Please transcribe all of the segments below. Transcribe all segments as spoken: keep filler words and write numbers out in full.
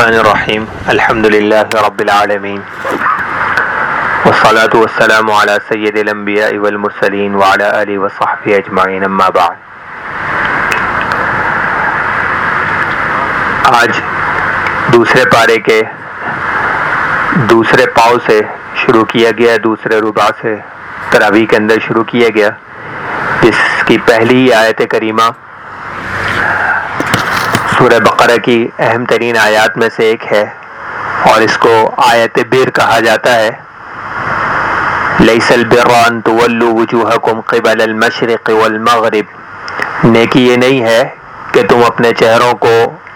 الرحمن الرحیم الحمد للہ رب العالمین والصلاة والسلام علی سید الانبیاء والمرسلین وعلی آلہ وصحبہ اجمعین اما بعد. آج دوسرے پارے کے دوسرے پاؤ سے شروع کیا گیا، دوسرے ربع سے تراویح کے اندر شروع کیا گیا، جس کی پہلی آیت کریمہ سورہ بقرہ کی اہم ترین آیات میں سے ایک ہے اور اس کو آیت بر کہا جاتا ہے. لیس البر ان تولوا وجوہکم قبل المشرق والمغرب، نیکی یہ نہیں ہے کہ تم اپنے چہروں کو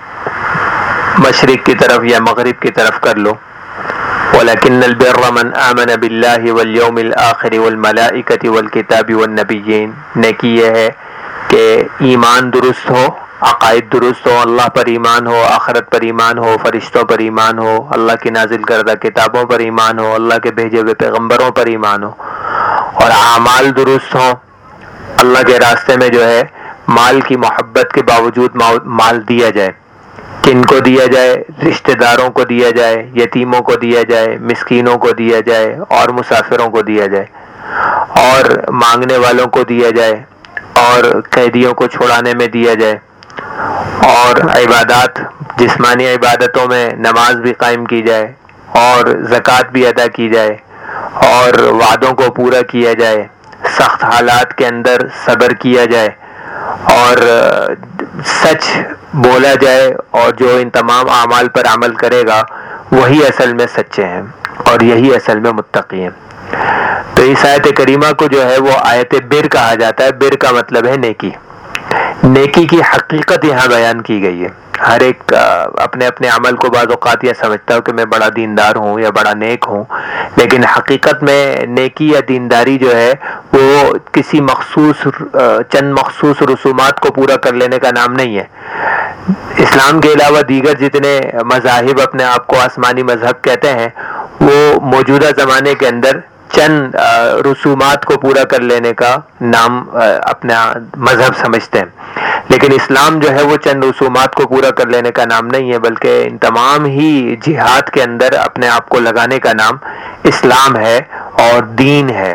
مشرق کی طرف یا مغرب کی طرف کر لو. ولكن البر من آمن باللہ والیوم الآخر والملائکۃ والکتاب والنبیین، نیکی یہ ہے کہ ایمان درست ہو، عقائد درست ہو، اللہ پر ایمان ہو، آخرت پر ایمان ہو، فرشتوں پر ایمان ہو، اللہ کی نازل کردہ کتابوں پر ایمان ہو، اللہ کے بھیجے ہوئے پیغمبروں پر ایمان ہو، اور اعمال درست ہوں. اللہ کے راستے میں جو ہے مال کی محبت کے باوجود مال دیا جائے. کن کو دیا جائے؟ رشتہ داروں کو دیا جائے، یتیموں کو دیا جائے، مسکینوں کو دیا جائے، اور مسافروں کو دیا جائے، اور مانگنے والوں کو دیا جائے، اور قیدیوں کو چھڑانے میں دیا جائے، اور عبادات جسمانی عبادتوں میں نماز بھی قائم کی جائے، اور زکوٰۃ بھی ادا کی جائے، اور وعدوں کو پورا کیا جائے، سخت حالات کے اندر صبر کیا جائے، اور سچ بولا جائے، اور جو ان تمام اعمال پر عمل کرے گا وہی اصل میں سچے ہیں اور یہی اصل میں متقی ہیں. تو اس آیت کریمہ کو جو ہے وہ آیت بر کہا جاتا ہے. بر کا مطلب ہے نیکی. نیکی کی حقیقت یہاں بیان کی گئی ہے. ہر ایک اپنے اپنے عمل کو بعض اوقات یہ سمجھتا ہو کہ میں بڑا دیندار ہوں یا بڑا نیک ہوں، لیکن حقیقت میں نیکی یا دینداری جو ہے وہ کسی مخصوص چند مخصوص رسومات کو پورا کر لینے کا نام نہیں ہے. اسلام کے علاوہ دیگر جتنے مذاہب اپنے آپ کو آسمانی مذہب کہتے ہیں وہ موجودہ زمانے کے اندر چند رسومات کو پورا کر لینے کا نام اپنا مذہب سمجھتے ہیں، لیکن اسلام جو ہے وہ چند رسومات کو پورا کر لینے کا نام نہیں ہے، بلکہ ان تمام ہی جہاد کے اندر اپنے آپ کو لگانے کا نام اسلام ہے اور دین ہے.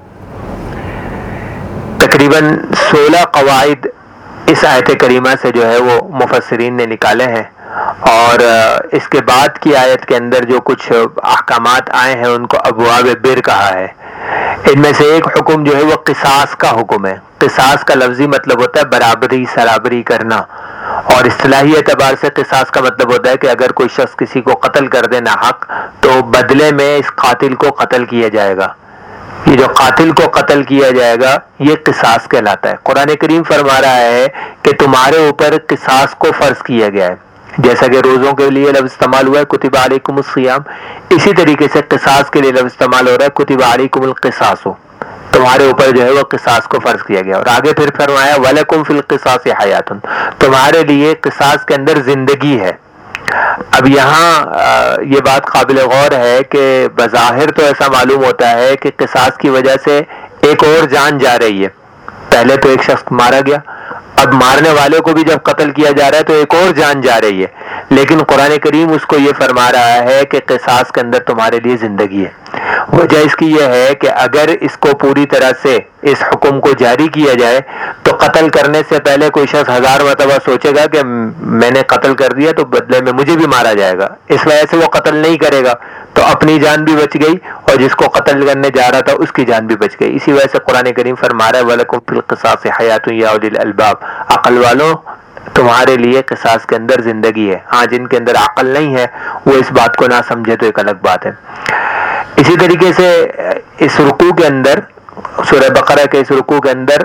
تقریباً سولہ قواعد اس آیت کریمہ سے جو ہے وہ مفسرین نے نکالے ہیں، اور اس کے بعد کی آیت کے اندر جو کچھ احکامات آئے ہیں ان کو ابواب بر کہا ہے. ان میں سے ایک حکم جو ہے وہ قصاص کا حکم ہے. قصاص کا لفظی مطلب ہوتا ہے برابری سرابری کرنا، اور اصطلاحی اعتبار سے قصاص کا مطلب ہوتا ہے کہ اگر کوئی شخص کسی کو قتل کر دے ناحق تو بدلے میں اس قاتل کو قتل کیا جائے گا. یہ جو قاتل کو قتل کیا جائے گا یہ قصاص کہلاتا ہے. قرآن کریم فرما رہا ہے کہ تمہارے اوپر قصاص کو فرض کیا گیا ہے. جیسا کہ روزوں کے لیے لفظ استعمال ہوا ہے کتب علیکم الصیام، اسی طریقے سے قصاص کے لیے لفظ استعمال ہو رہا ہے کتب علیکم القصاص، تمہارے اوپر جو ہے وہ قصاص کو فرض کیا گیا. اور آگے پھر فرمایا وَلَكُمْ فِي الْقِصَاصِ حَيَاتٌ، تمہارے لیے قصاص کے اندر زندگی ہے. اب یہاں یہ بات قابل غور ہے کہ بظاہر تو ایسا معلوم ہوتا ہے کہ قصاص کی وجہ سے ایک اور جان جا رہی ہے. پہلے تو ایک شخص مارا گیا، اب مارنے والے کو بھی جب قتل کیا جا رہا ہے تو ایک اور جان جا رہی ہے، لیکن قرآن کریم اس کو یہ فرما رہا ہے کہ قصاص کے اندر تمہارے لیے زندگی ہے. وجہ اس کی یہ ہے کہ اگر اس کو پوری طرح سے اس حکم کو جاری کیا جائے تو قتل کرنے سے پہلے کوئی شخص ہزار مرتبہ سوچے گا کہ میں نے قتل کر دیا تو بدلے میں مجھے بھی مارا جائے گا، اس وجہ سے وہ قتل نہیں کرے گا، تو اپنی جان بھی بچ گئی اور جس کو قتل کرنے جا رہا تھا اس کی جان بھی بچ گئی. اسی وجہ سے قرآن کریم فرما رہا ہے وَلَكُمْ فِي الْقِصَاصِ حَيَاتٌ يَا أُولِي الْأَلْبَابِ، عقل والوں تمہارے لیے قصاص کے اندر زندگی ہے. ہاں جن کے اندر عقل نہیں ہے وہ اس بات کو نہ سمجھے تو ایک الگ بات ہے. اسی طریقے سے اس رکوع کے اندر سورہ بقرہ کے اس رکوع کے اندر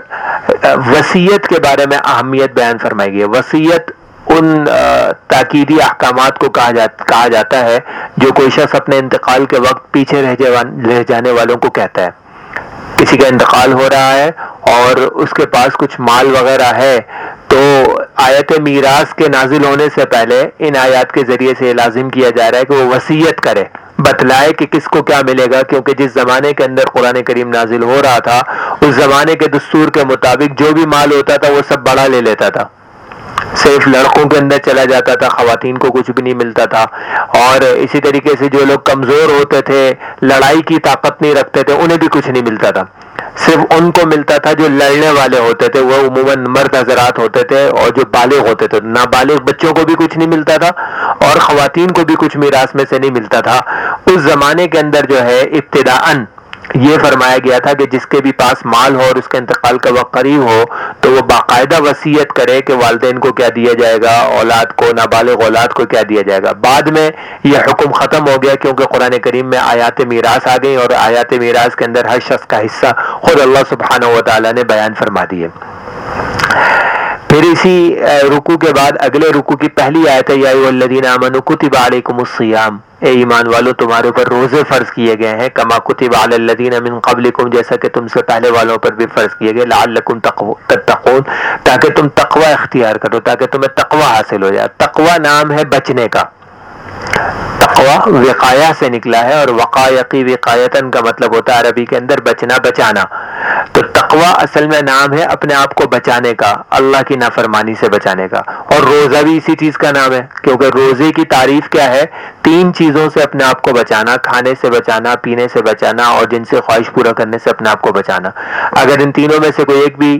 وصیت کے بارے میں اہمیت بیان فرمائی گئی ہے. وصیت ان تاکیدی احکامات کو کہا جاتا, کہا جاتا ہے جو کوئی شخص اپنے انتقال کے وقت پیچھے رہ, رہ جانے والوں کو کہتا ہے. کسی کا انتقال ہو رہا ہے اور اس کے پاس کچھ مال وغیرہ ہے تو آیت میراث کے نازل ہونے سے پہلے ان آیات کے ذریعے سے لازم کیا جا رہا ہے کہ وہ وصیت کرے، بتلائے کہ کس کو کیا ملے گا، کیونکہ جس زمانے کے اندر قرآن کریم نازل ہو رہا تھا اس زمانے کے دستور کے مطابق جو بھی مال ہوتا تھا وہ سب بڑا لے لیتا تھا. صرف لڑکوں کے اندر چلا جاتا تھا، خواتین کو کچھ بھی نہیں ملتا تھا. اور اسی طریقے سے جو لوگ کمزور ہوتے تھے، لڑائی کی طاقت نہیں رکھتے تھے، انہیں بھی کچھ نہیں ملتا تھا. صرف ان کو ملتا تھا جو لڑنے والے ہوتے تھے، وہ عموماً مرد حضرات ہوتے تھے، اور جو بالغ ہوتے تھے. نابالغ بچوں کو بھی کچھ نہیں ملتا تھا اور خواتین کو بھی کچھ میراث میں سے نہیں ملتا تھا. اس زمانے کے اندر جو ہے ابتداءً یہ فرمایا گیا تھا کہ جس کے بھی پاس مال ہو اور اس کے انتقال کا وقت قریب ہو تو وہ باقاعدہ وصیت کرے کہ والدین کو کیا دیا جائے گا، اولاد کو، نابالغ اولاد کو کیا دیا جائے گا. بعد میں یہ حکم ختم ہو گیا کیونکہ قرآن کریم میں آیات میراث آ گئی، اور آیات میراث کے اندر ہر شخص کا حصہ خود اللہ سبحانہ و تعالیٰ نے بیان فرما دیے. پھر اسی رکوع کے بعد اگلے رکوع کی پہلی آیت ہے یا ایھا الذین آمنوا کتب علیکم الصیام، اے ایمان والو تمہارے اوپر روزے فرض کیے گئے ہیں، کما کتب علی الذین من قبلکم، جیسا کہ تم سے پہلے والوں پر بھی فرض کیے گئے، لعلکم تتقون، تاکہ تم تقوی اختیار کرو، تاکہ تمہیں تقوی حاصل ہو جائے. تقوی نام ہے بچنے کا، تقوی وقایا سے نکلا ہے، اور وقایقی وقایتن کا مطلب ہوتا ہے عربی کے اندر بچنا، بچانا. تو تقوی اصل میں نام ہے اپنے آپ کو بچانے کا، اللہ کی نافرمانی سے بچانے کا. اور روزہ بھی اسی چیز کا نام ہے، کیونکہ روزے کی تعریف کیا ہے؟ تین چیزوں سے اپنے آپ کو بچانا، کھانے سے بچانا، پینے سے بچانا، اور جن سے خواہش پورا کرنے سے اپنے آپ کو بچانا. اگر ان تینوں میں سے کوئی ایک بھی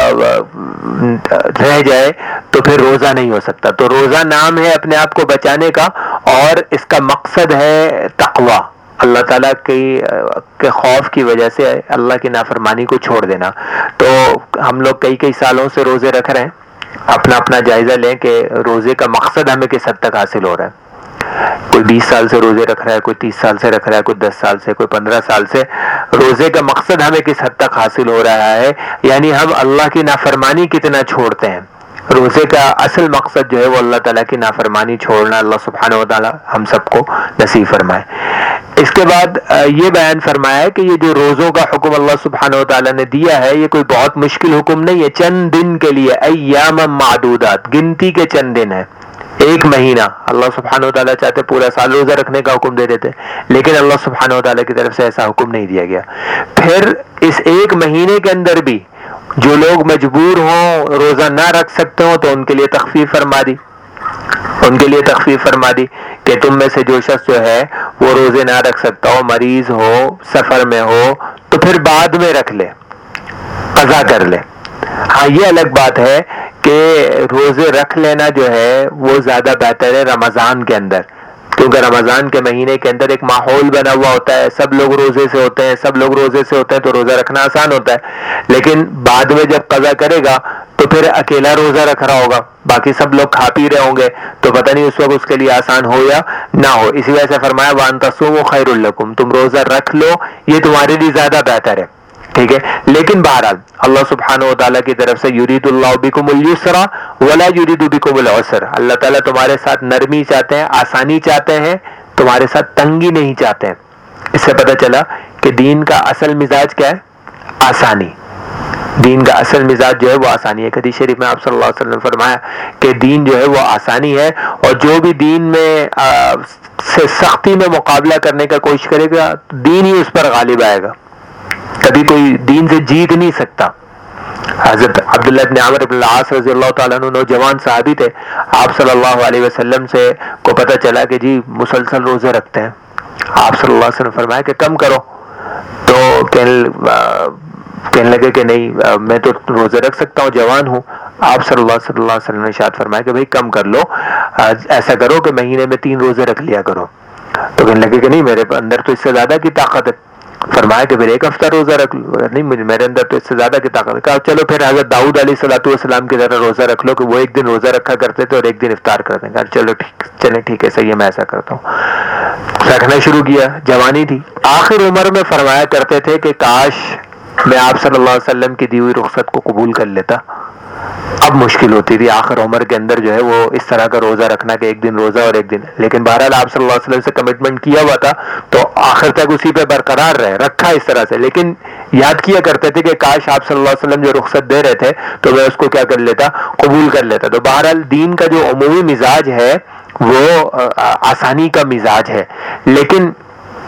رہ جائے تو پھر روزہ نہیں ہو سکتا. تو روزہ نام ہے اپنے آپ کو بچانے کا، اور اس کا مقصد ہے تقوی، اللہ تعالیٰ کی کے خوف کی وجہ سے اللہ کی نافرمانی کو چھوڑ دینا. تو ہم لوگ کئی کئی سالوں سے روزے رکھ رہے ہیں، اپنا اپنا جائزہ لیں کہ روزے کا مقصد ہمیں کس حد تک حاصل ہو رہا ہے. کوئی بیس سال سے روزے رکھ رہا ہے، کوئی تیس سال سے رکھ رہا ہے، کوئی دس سال سے، کوئی پندرہ سال سے. روزے کا مقصد ہمیں کس حد تک حاصل ہو رہا ہے، یعنی ہم اللہ کی نافرمانی کتنا چھوڑتے ہیں. روزے کا اصل مقصد جو ہے وہ اللہ تعالیٰ کی نافرمانی چھوڑنا. اللہ سبحانہ و تعالیٰ ہم سب کو نصیب فرمائے. اس کے بعد یہ بیان فرمایا ہے کہ یہ جو روزوں کا حکم اللہ سبحانہ و تعالیٰ نے دیا ہے یہ کوئی بہت مشکل حکم نہیں ہے، چند دن کے لیے، ایام معدودات، گنتی کے چند دن ہے، ایک مہینہ. اللہ سبحانہ و تعالیٰ چاہتے پورا سال روزہ رکھنے کا حکم دے دیتے، لیکن اللہ سبحانہ و تعالیٰ کی طرف سے ایسا حکم نہیں دیا گیا. پھر اس ایک مہینے کے اندر بھی جو لوگ مجبور ہوں، روزہ نہ رکھ سکتے ہوں، تو ان کے لیے تخفیف فرما دی ان کے لیے تخفیف فرما دی کہ تم میں سے جو شخص جو ہے وہ روزے نہ رکھ سکتا ہو، مریض ہو، سفر میں ہو، تو پھر بعد میں رکھ لے، قضا کر لے. ہاں یہ الگ بات ہے کہ روزے رکھ لینا جو ہے وہ زیادہ بہتر ہے رمضان کے اندر، کیونکہ رمضان کے مہینے کے اندر ایک ماحول بنا ہوا ہوتا ہے، سب لوگ روزے سے ہوتے ہیں سب لوگ روزے سے ہوتے ہیں تو روزہ رکھنا آسان ہوتا ہے. لیکن بعد میں جب قضا کرے گا تو پھر اکیلا روزہ رکھ رہا ہوگا، باقی سب لوگ کھا پی رہے ہوں گے، تو پتہ نہیں اس وقت اس کے لیے آسان ہو یا نہ ہو. اسی وجہ سے فرمایا وَأَن تَصُومُوا خَيْرٌ لَكُمْ، تم روزہ رکھ لو یہ تمہارے لیے زیادہ بہتر ہے. ٹھیک ہے، لیکن بہرحال اللہ سبحانہ و تعالیٰ کی طرف سے یرید اللہ بکم اليسر ولا یرید بکم العسر، اللہ تعالیٰ تمہارے ساتھ نرمی چاہتے ہیں، آسانی چاہتے ہیں، تمہارے ساتھ تنگی نہیں چاہتے ہیں. اس سے پتہ چلا کہ دین کا اصل مزاج کیا ہے؟ آسانی. دین کا اصل مزاج جو ہے وہ آسانی ہے. حدیث شریف میں آپ صلی اللہ علیہ وسلم نے فرمایا کہ دین جو ہے وہ آسانی ہے، اور جو بھی دین میں سے سختی میں مقابلہ کرنے کا کوشش کرے گا دین ہی اس پر غالب آئے گا، کبھی کوئی دین سے جیت نہیں سکتا. حضرت عبداللہ بن عمر بن العاص رضی اللہ تعالیٰ عنہ نوجوان صحابی تھے، آپ صلی اللہ علیہ وسلم سے کو پتہ چلا کہ جی مسلسل روزے رکھتے ہیں. آپ صلی اللہ علیہ وسلم نے فرمایا کہ کم کرو، تو کہنے لگے کہ نہیں میں تو روزے رکھ سکتا ہوں، جوان ہوں. آپ صلی اللہ صلی اللہ علیہ وسلم نے ارشاد فرمایا کہ بھائی کم کر لو، ایسا کرو کہ مہینے میں تین روزے رکھ لیا کرو. تو کہنے لگے کہ نہیں میرے اندر تو اس سے زیادہ کی طاقت ہے. فرمایا کہ پھر ایک ہفتہ روزہ رکھ لو. نہیں مجھے میرے اندر تو اس سے زیادہ کی طاقت ہے. کہا چلو پھر حضرت داؤد علیہ الصلوۃ والسلام کی طرح روزہ رکھ لو کہ وہ ایک دن روزہ رکھا کرتے تھے اور ایک دن افطار کرتے. کہا چلو ٹھیک چلے ٹھیک ہے صحیح ہے میں ایسا کرتا ہوں. رکھنا شروع کیا، جوانی تھی. آخر عمر میں فرمایا کرتے تھے کہ کاش میں آپ صلی اللہ علیہ وسلم کی دی ہوئی رخصت کو قبول کر لیتا. اب مشکل ہوتی تھی آخر عمر کے اندر جو ہے وہ اس طرح کا روزہ رکھنا کہ ایک دن روزہ اور ایک دن، لیکن بہرحال آپ صلی اللہ علیہ وسلم سے کمٹمنٹ کیا ہوا تھا تو آخر تک اسی پہ برقرار رہے، رکھا اس طرح سے. لیکن یاد کیا کرتے تھے کہ کاش آپ صلی اللہ علیہ وسلم جو رخصت دے رہے تھے تو میں اس کو کیا کر لیتا، قبول کر لیتا. تو بہرحال دین کا جو عمومی مزاج ہے وہ آسانی کا مزاج ہے، لیکن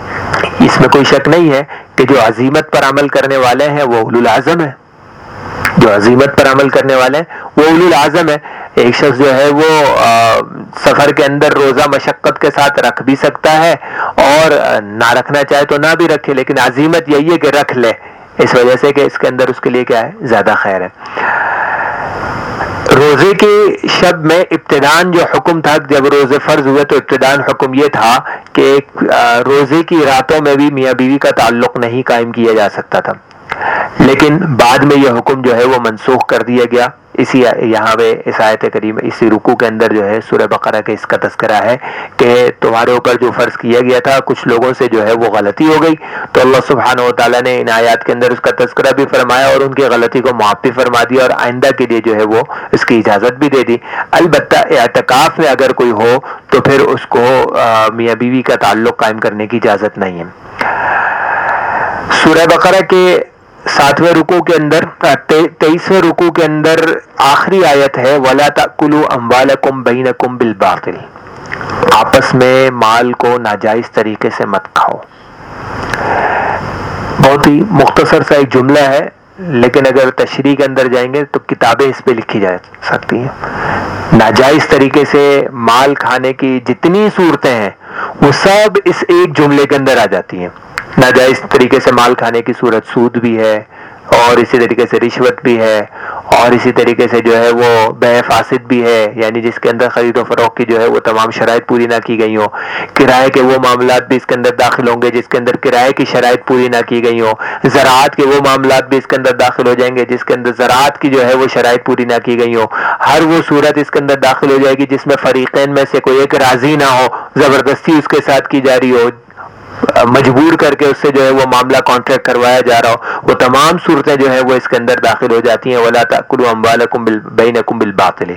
اس میں کوئی شک نہیں ہے کہ جو عزیمت پر عمل کرنے والے ہیں وہ اولو العزم ہیں، جو عزیمت پر عمل کرنے والے ہیں وہ اولو العزم ہے. ایک شخص جو ہے وہ سفر کے اندر روزہ مشقت کے ساتھ رکھ بھی سکتا ہے اور نہ رکھنا چاہے تو نہ بھی رکھے, لیکن عزیمت یہی ہے کہ رکھ لے, اس وجہ سے کہ اس کے اندر اس کے لیے کیا ہے, زیادہ خیر ہے. روزے کی شب میں ابتداً جو حکم تھا, جب روزے فرض ہوئے تو ابتداً حکم یہ تھا کہ روزے کی راتوں میں بھی میاں بیوی کا تعلق نہیں قائم کیا جا سکتا تھا, لیکن بعد میں یہ حکم جو ہے وہ منسوخ کر دیا گیا. اسی یہاں پہ اس آیت کریم اسی رکوع کے اندر جو ہے سورہ بقرہ کے اس کا تذکرہ ہے کہ تمہارے اوپر جو فرض کیا گیا تھا کچھ لوگوں سے جو ہے وہ غلطی ہو گئی, تو اللہ سبحانہ و تعالیٰ نے ان آیات کے اندر اس کا تذکرہ بھی فرمایا اور ان کی غلطی کو معاف بھی فرما دیا اور آئندہ کے لیے جو ہے وہ اس کی اجازت بھی دے دی. البتہ اعتکاف میں اگر کوئی ہو تو پھر اس کو میاں بیوی کا تعلق قائم کرنے کی اجازت نہیں ہے. سورہ بقرہ کے ساتویں رکوع کے اندر تیئیسویں رکوع کے اندر آخری آیت ہے وَلَا تَأْكُلُوا أَمْوَالَكُمْ بَيْنَكُمْ بِالْبَاطِلِ, آپس میں مال کو ناجائز طریقے سے مت کھاؤ. بہت ہی مختصر سا ایک جملہ ہے, لیکن اگر تشریح کے اندر جائیں گے تو کتابیں اس پہ لکھی جا سکتی ہیں. ناجائز طریقے سے مال کھانے کی جتنی صورتیں ہیں وہ سب اس ایک جملے کے اندر آ جاتی ہیں. ناجائز طریقے سے مال کھانے کی صورت سود بھی ہے, اور اسی طریقے سے رشوت بھی ہے, اور اسی طریقے سے جو ہے وہ بیع فاسد بھی ہے, یعنی جس کے اندر خرید و فروخت کی جو ہے وہ تمام شرائط پوری نہ کی گئی ہوں. کرائے کے وہ معاملات بھی اس کے اندر داخل ہوں گے جس کے اندر کرائے کی شرائط پوری نہ کی گئی ہوں. زراعت کے وہ معاملات بھی اس کے اندر داخل ہو جائیں گے جس کے اندر زراعت کی جو ہے وہ شرائط پوری نہ کی گئی ہوں. ہر وہ صورت اس کے اندر داخل ہو جائے گی جس میں فریقین میں سے کوئی ایک راضی نہ ہو, زبردستی اس کے ساتھ کی جا رہی ہو, مجبور کر کے اس سے جو ہے وہ معاملہ کانٹریکٹ کروایا جا رہا ہو, وہ تمام صورتیں جو ہے وہ اس کے اندر داخل ہو جاتی ہیں. وَلَا تَأْكُلُوا أَمْوَالَكُمْ بَيْنَكُمْ بِالْبَاطِلِ.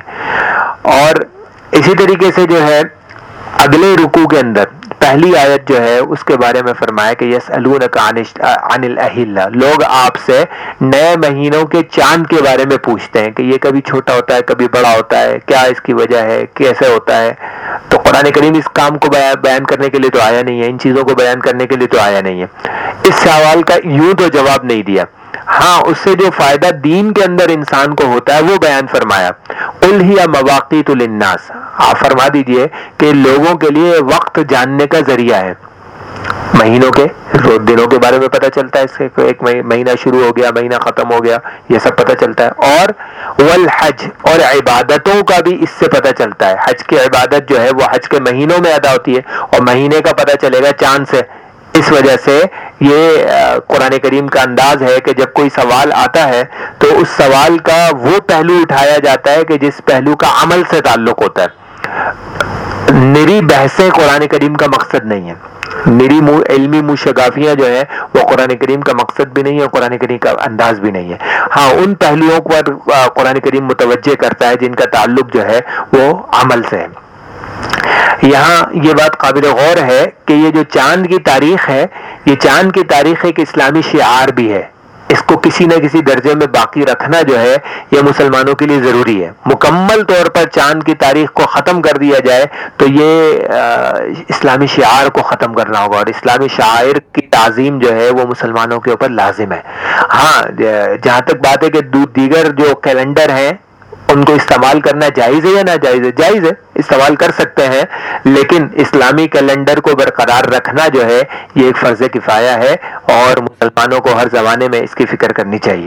اور اسی طریقے سے جو ہے اگلے رکوع کے اندر پہلی آیت جو ہے اس کے بارے میں فرمایا کہ یسألونک عن الأہلہ, لوگ آپ سے نئے مہینوں کے چاند کے بارے میں پوچھتے ہیں کہ یہ کبھی چھوٹا ہوتا ہے کبھی بڑا ہوتا ہے, کیا اس کی وجہ ہے, کیسے ہوتا ہے. تو قرآن کریم اس کام کو بیان کرنے کے لیے تو آیا نہیں ہے, ان چیزوں کو بیان کرنے کے لیے تو آیا نہیں ہے. اس سوال کا یوں تو جواب نہیں دیا, ہاں اس سے جو فائدہ دین کے اندر انسان کو ہوتا ہے وہ بیان فرمایا. قل ہی مواقیت للناس, آپ فرما دیجئے کہ لوگوں کے لیے وقت جاننے کا ذریعہ ہے. مہینوں کے روز دنوں کے بارے میں پتہ چلتا ہے, اس سے ایک مہینہ شروع ہو گیا, مہینہ ختم ہو گیا, یہ سب پتہ چلتا ہے. اور والحج, اور عبادتوں کا بھی اس سے پتہ چلتا ہے. حج کی عبادت جو ہے وہ حج کے مہینوں میں ادا ہوتی ہے, اور مہینے کا پتہ چلے گا چاند سے. اس وجہ سے یہ قرآن کریم کا انداز ہے کہ جب کوئی سوال آتا ہے تو اس سوال کا وہ پہلو اٹھایا جاتا ہے کہ جس پہلو کا عمل سے تعلق ہوتا ہے. نری بحثیں قرآن کریم کا مقصد نہیں ہے, نری علمی مشگافیاں جو ہے وہ قرآن کریم کا مقصد بھی نہیں ہے, قرآن کریم کا انداز بھی نہیں ہے. ہاں ان پہلوؤں پر قرآن کریم متوجہ کرتا ہے جن کا تعلق جو ہے وہ عمل سے ہے. یہاں یہ بات قابل غور ہے کہ یہ جو چاند کی تاریخ ہے, یہ چاند کی تاریخ ایک اسلامی شعار بھی ہے. اس کو کسی نہ کسی درجے میں باقی رکھنا جو ہے یہ مسلمانوں کے لیے ضروری ہے. مکمل طور پر چاند کی تاریخ کو ختم کر دیا جائے تو یہ اسلامی شعار کو ختم کرنا ہوگا, اور اسلامی شاعر کی تعظیم جو ہے وہ مسلمانوں کے اوپر لازم ہے. ہاں جہاں تک بات ہے کہ دیگر جو کیلنڈر ہیں ان کو استعمال کرنا جائز ہے یا ناجائز ہے, جائز ہے, استعمال کر سکتے ہیں, لیکن اسلامی کیلنڈر کو برقرار رکھنا جو ہے یہ ایک فرض کفایہ ہے, اور مسلمانوں کو ہر زمانے میں اس کی فکر کرنی چاہیے.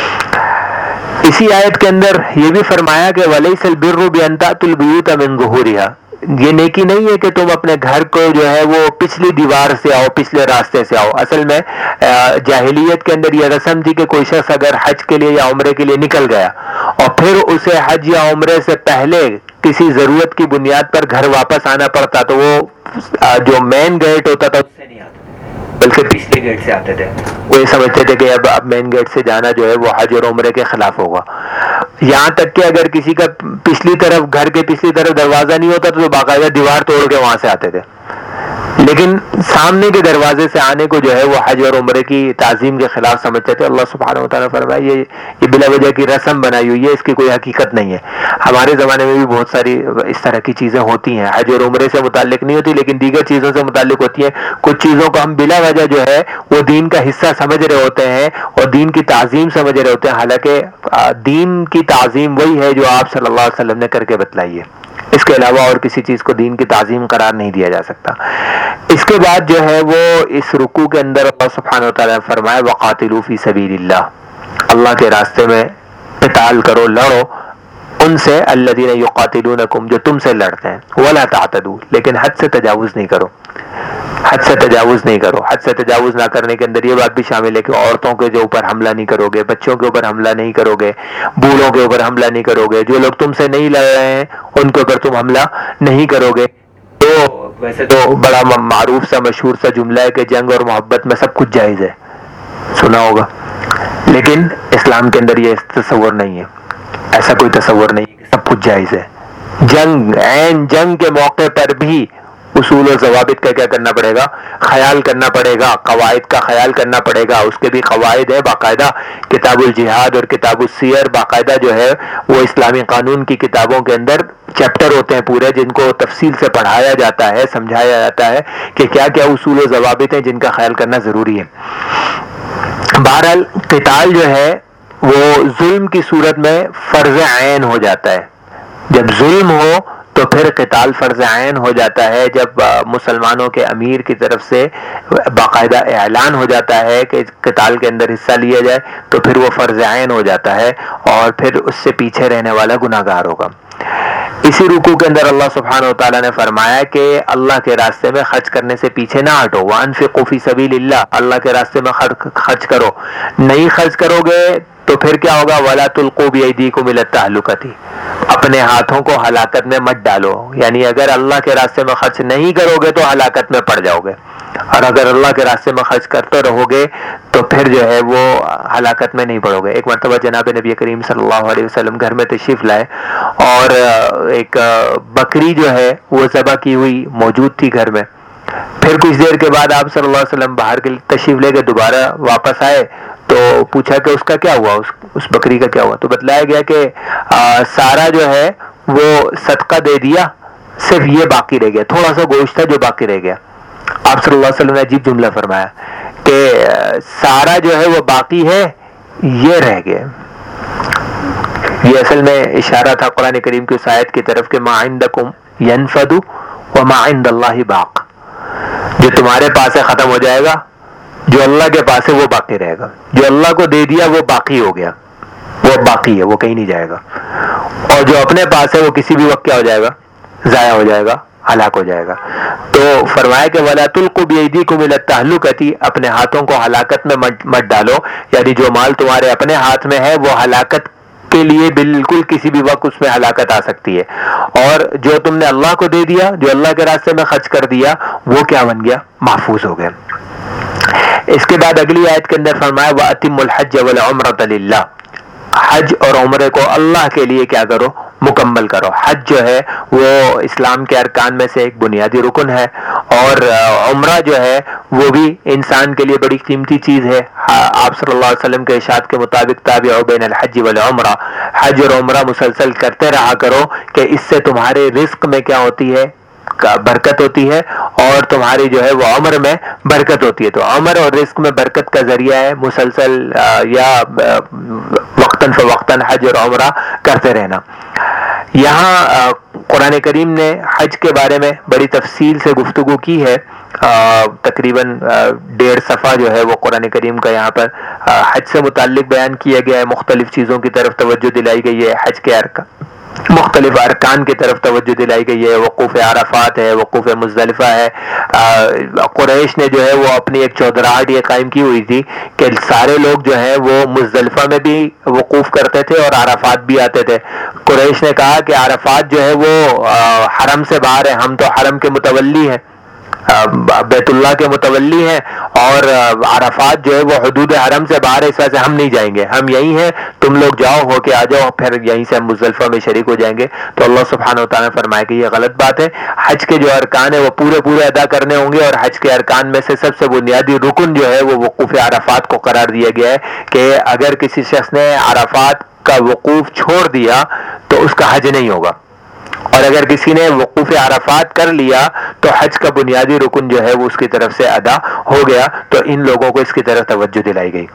اسی آیت کے اندر یہ بھی فرمایا کہ وَلَيْسَ الْبِرُّ بِأَن تَأْتُوا الْبُيُوتَ مِن ظُهُورِهَا, یہ نیکی نہیں ہے کہ تم اپنے گھر کو جو ہے وہ پچھلی دیوار سے آؤ, پچھلے راستے سے آؤ. اصل میں جاہلیت کے اندر یہ رسم تھی کہ کوئی شخص اگر حج کے لیے یا عمرے کے لیے نکل گیا اور پھر اسے حج یا عمرے سے پہلے کسی ضرورت کی بنیاد پر گھر واپس آنا پڑتا تو وہ جو مین گیٹ ہوتا تھا اس سے نہیں آتا بلکہ پچھلے گیٹ سے آتے تھے. وہ یہ سمجھتے تھے کہ اب اب مین گیٹ سے جانا جو ہے وہ حج اور عمرے کے خلاف ہوگا. یہاں تک کہ اگر کسی کا پچھلی طرف گھر کے پچھلی طرف دروازہ نہیں ہوتا تو باقاعدہ دیوار توڑ کے وہاں سے آتے تھے. لیکن سامنے کے دروازے سے آنے کو جو ہے وہ حج اور عمرے کی تعظیم کے خلاف سمجھتے تھے. اللہ سبحانہ و تعالیٰ فرمایا یہ یہ بلا وجہ کی رسم بنائی ہوئی ہے, اس کی کوئی حقیقت نہیں ہے. ہمارے زمانے میں بھی بہت ساری اس طرح کی چیزیں ہوتی ہیں, حج اور عمرے سے متعلق نہیں ہوتی لیکن دیگر چیزوں سے متعلق ہوتی ہیں. کچھ چیزوں کو ہم بلا وجہ جو ہے وہ دین کا حصہ سمجھ رہے ہوتے ہیں اور دین کی تعظیم سمجھ رہے ہوتے ہیں, حالانکہ دین کی تعظیم وہی ہے جو آپ صلی اللہ علیہ وسلم نے کر کے بتلائی ہے. اس کے علاوہ اور کسی چیز کو دین کی تعظیم قرار نہیں دیا جا سکتا. اس کے بعد جو ہے وہ اس رکوع کے اندر اللہ سبحانہ و تعالیٰ نے فرمایا وقاتلوا فی سبیل اللہ, اللہ کے راستے میں قتال کرو, لڑو ان سے الذین یقاتلونکم جو تم سے لڑتے ہیں, ولا تعتدوا لیکن حد سے تجاوز نہیں کرو, حد سے تجاوز نہیں کرو. حد سے تجاوز نہ کرنے کے اندر یہ بات بھی شامل ہے کہ عورتوں کے جو اوپر حملہ نہیں کرو گے, بچوں کے اوپر حملہ نہیں کرو گے, بوڑھوں کے اوپر حملہ نہیں کرو گے, جو لوگ تم سے نہیں لڑ رہے ہیں ان کے اوپر تم حملہ نہیں کرو گے. تو ویسے تو بڑا معروف سا مشہور سا جملہ ہے کہ جنگ اور محبت میں سب کچھ جائز ہے, سنا ہوگا, لیکن اسلام کے اندر یہ تصور نہیں ہے, ایسا کوئی تصور نہیں کہ سب کچھ جائز ہے. جنگ عین جنگ کے موقع پر بھی اصول و ضوابط کا کیا کرنا پڑے گا, خیال کرنا پڑے گا, قواعد کا خیال کرنا پڑے گا. اس کے بھی قواعد ہے باقاعدہ, کتاب الجہاد اور کتاب السیر باقاعدہ جو ہے وہ اسلامی قانون کی کتابوں کے اندر چیپٹر ہوتے ہیں پورے, جن کو تفصیل سے پڑھایا جاتا ہے, سمجھایا جاتا ہے کہ کیا کیا اصول و ضوابط ہیں جن کا خیال کرنا ضروری ہے. بہرحال قتال جو ہے وہ ظلم کی صورت میں فرض عین ہو جاتا ہے. جب ظلم ہو تو پھر قتال فرض عین ہو جاتا ہے. جب مسلمانوں کے امیر کی طرف سے باقاعدہ اعلان ہو جاتا ہے کہ قتال کے اندر حصہ لیا جائے تو پھر وہ فرض عین ہو جاتا ہے اور پھر اس سے پیچھے رہنے والا گناہ گار ہوگا. اسی رکوع کے اندر اللہ سبحانہ و تعالیٰ نے فرمایا کہ اللہ کے راستے میں خرچ کرنے سے پیچھے نہ ہٹو. وَأَنفِقُوا فِي سَبِيلِ اللَّهِ, اللہ کے راستے میں خرچ کرو. نہیں خرچ کرو گے تو پھر کیا ہوگا, وَلَا تُلْقُوا بِأَيْدِيكُمْ إِلَى التَّهْلُكَةِ, اپنے ہاتھوں کو ہلاکت میں مت ڈالو. یعنی اگر اللہ کے راستے میں خرچ نہیں کرو گے تو ہلاکت میں پڑ جاؤ گے, اور اگر اللہ کے راستے میں خرچ کرتے رہو گے تو پھر جو ہے وہ ہلاکت میں نہیں پڑو گے. ایک مرتبہ جناب نبی کریم صلی اللہ علیہ وسلم گھر میں تشریف لائے اور ایک بکری جو ہے وہ ذبح کی ہوئی موجود تھی گھر میں. پھر کچھ دیر کے بعد آپ صلی اللہ علیہ وسلم باہر کے تشریف لے کے دوبارہ واپس آئے تو پوچھا کہ اس کا کیا ہوا, اس, اس بکری کا کیا ہوا. تو بتلایا گیا کہ آ, سارا جو ہے وہ صدقہ دے دیا, صرف یہ باقی رہ گیا, تھوڑا سا گوشت تھا جو باقی رہ گیا. آپ صلی اللہ علیہ وسلم نے عجیب جملہ فرمایا کہ سارا جو ہے وہ باقی ہے, یہ رہ گیا. یہ اصل میں اشارہ تھا قرآن کریم کی اس آیت کی طرف کہ ما عندکم ینفد وما عند اللہ باق, جو تمہارے پاس ہے ختم ہو جائے گا, جو اللہ کے پاس ہے وہ باقی رہے گا. جو اللہ کو دے دیا وہ باقی ہو گیا, وہ باقی ہے, وہ کہیں نہیں جائے گا. اور جو اپنے پاس ہے وہ کسی بھی وقت کیا ہو جائے گا, ضائع ہو جائے گا, ہلاک ہو جائے گا. تو فرمایا کہ وَلَا تُلْقُوا بِأَيْدِيكُمْ إِلَى التَّهْلُكَةِ, اپنے ہاتھوں کو ہلاکت میں مت ڈالو. یعنی جو مال تمہارے اپنے ہاتھ میں ہے وہ ہلاکت کے لیے بالکل کسی بھی وقت اس میں ہلاکت آ سکتی ہے, اور جو تم نے اللہ کو دے دیا, جو اللہ کے راستے میں خرچ کر دیا, وہ کیا بن گیا, محفوظ ہو گیا. اس کے بعد اگلی آیت کے اندر فرمایا وَأَتِمُّوا الْحَجَّ وَالْعُمْرَةَ لِلَّهِ, حج اور عمرے کو اللہ کے لیے کیا کرو, مکمل کرو. حج جو ہے وہ اسلام کے ارکان میں سے ایک بنیادی رکن ہے, اور عمرہ جو ہے وہ بھی انسان کے لیے بڑی قیمتی چیز ہے. آپ صلی اللہ علیہ وسلم کے ارشاد کے مطابق تابعوا بین الحج والعمرہ, حج اور عمرہ مسلسل کرتے رہا کرو کہ اس سے تمہارے رزق میں کیا ہوتی ہے, کا برکت ہوتی ہے, اور تمہاری جو ہے وہ عمر میں برکت ہوتی ہے. تو عمر اور رزق میں برکت کا ذریعہ ہے مسلسل یا وقتاً فوقتاً حج اور عمرہ کرتے رہنا. یہاں قرآن کریم نے حج کے بارے میں بڑی تفصیل سے گفتگو کی ہے. تقریباً ڈیڑھ صفحہ جو ہے وہ قرآن کریم کا یہاں پر حج سے متعلق بیان کیا گیا ہے. مختلف چیزوں کی طرف توجہ دلائی گئی ہے, حج کے ارکان, مختلف ارکان کی طرف توجہ دلائی گئی ہے. وقوف عرفات ہے, وقوف مزدلفہ ہے. قریش نے جو ہے وہ اپنی ایک چودراہٹ یہ قائم کی ہوئی تھی کہ سارے لوگ جو ہیں وہ مزدلفہ میں بھی وقوف کرتے تھے اور عرفات بھی آتے تھے. قریش نے کہا کہ عرفات جو ہے وہ حرم سے باہر ہے, ہم تو حرم کے متولی ہیں, بیت اللہ کے متولی ہیں اور عرفات جو ہے وہ حدود حرم سے باہر ہے، اس وجہ سے ہم نہیں جائیں گے، ہم یہی ہیں، تم لوگ جاؤ ہو کے آ جاؤ، پھر یہیں سے ہم مزدلفہ میں شریک ہو جائیں گے. تو اللہ سبحانہ و تعالیٰ نے فرمایا کہ یہ غلط بات ہے. حج کے جو ارکان ہیں وہ پورے پورے ادا کرنے ہوں گے، اور حج کے ارکان میں سے سب سے بنیادی رکن جو ہے وہ وقوف عرفات کو قرار دیا گیا ہے کہ اگر کسی شخص نے عرفات کا وقوف چھوڑ دیا تو اس کا حج نہیں ہوگا، اور اگر کسی نے وقوف عرفات کر لیا تو حج کا بنیادی رکن جو ہے وہ اس کی طرف سے ادا ہو گیا. تو ان لوگوں کو اس کی طرف توجہ دلائی گئی.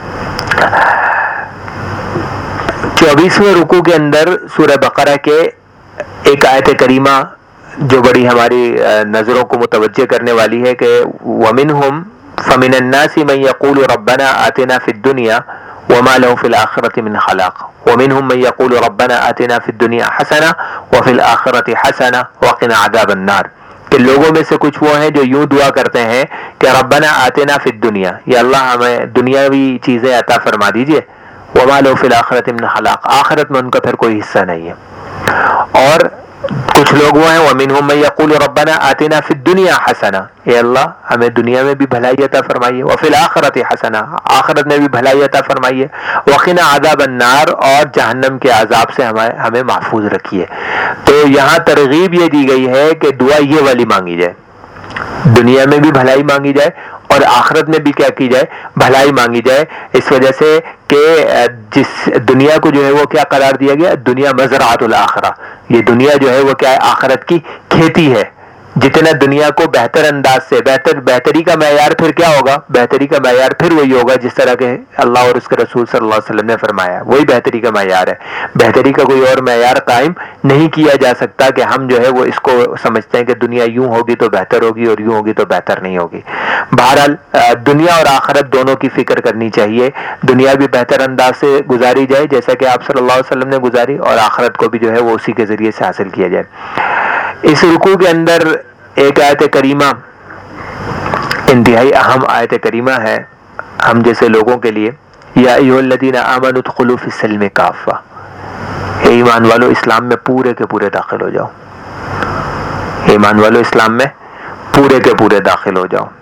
چوبیسویں رکوع کے اندر سورہ بقرہ کے ایک آیت کریمہ جو بڑی ہماری نظروں کو متوجہ کرنے والی ہے کہ وَمِنْهُمْ فَمِنَ النَّاسِ مَنْ يَقُولُ رَبَّنَا آتِنَا فِي الدُّنْيَا وَمَا لَهُ فِي الْآخِرَةِ مِنْ خَلَاقٍ وَمِنْهُمْ مَنْ يَقُولُ رَبَّنَا آتِنَا فِي الدُّنْيَا حَسَنَةً وَفِي الْآخِرَةِ حَسَنَةً وَقِنَا عَذَابَ النَّارِ. کہ لوگوں میں سے کچھ وہ ہیں جو یوں دعا کرتے ہیں کہ ربنا آتنا فی الدنیا، یا اللہ ہمیں دنیاوی چیزیں عطا فرما دیجئے، وما لَهُ فِي الْآخِرَةِ مِنْ خَلَاقٍ، آخرت میں ان کا پھر کوئی حصہ نہیں ہے. اور کچھ لوگ وہ ہیں وَمِنْهُمْ مَنْ يَقُولُ رَبَّنَا آتِنَا فِي الدُّنْيَا حَسَنَةً، اے اللہ ہمیں دنیا میں بھی بھلائی عطا فرمائیے، وَفِي الْآخِرَةِ حَسَنَةً، آخرت میں بھی بھلائی عطا فرمائیے، وَقِنَا عَذَابَ النَّارِ، اور جہنم کے عذاب سے ہمیں ہمیں محفوظ رکھیے. تو یہاں ترغیب یہ دی گئی ہے کہ دعا یہ والی مانگی جائے، دنیا میں بھی بھلائی مانگی جائے اور آخرت میں بھی کیا کی جائے، بھلائی مانگی جائے. اس وجہ سے کہ جس دنیا کو جو ہے وہ کیا قرار دیا گیا، دنیا مزرعۃ الآخرہ، یہ دنیا جو ہے وہ کیا ہے، آخرت کی کھیتی ہے. جتنا دنیا کو بہتر انداز سے بہتر بہتری کا معیار پھر کیا ہوگا، بہتری کا معیار پھر وہی ہوگا جس طرح کے اللہ اور اس کے رسول صلی اللہ علیہ وسلم نے فرمایا، وہی بہتری کا معیار ہے. بہتری کا کوئی اور معیار قائم نہیں کیا جا سکتا کہ ہم جو ہے وہ اس کو سمجھتے ہیں کہ دنیا یوں ہوگی تو بہتر ہوگی اور یوں ہوگی تو بہتر نہیں ہوگی. بہرحال دنیا اور آخرت دونوں کی فکر کرنی چاہیے. دنیا بھی بہتر انداز سے گزاری جائے جیسا کہ آپ صلی اللہ علیہ وسلم نے گزاری، اور آخرت کو بھی جو ہے وہ اسی کے ذریعے سے حاصل کیا جائے. اس رکوع کے اندر ایک آیت کریمہ انتہائی اہم آیت کریمہ ہے ہم جیسے لوگوں کے لیے، یا ایھا الذین آمنوا ادخلوا فی السلم کافہ، اے ایمان والو اسلام میں پورے کے پورے داخل ہو جاؤ، ایمان والو اسلام میں پورے کے پورے داخل ہو جاؤ.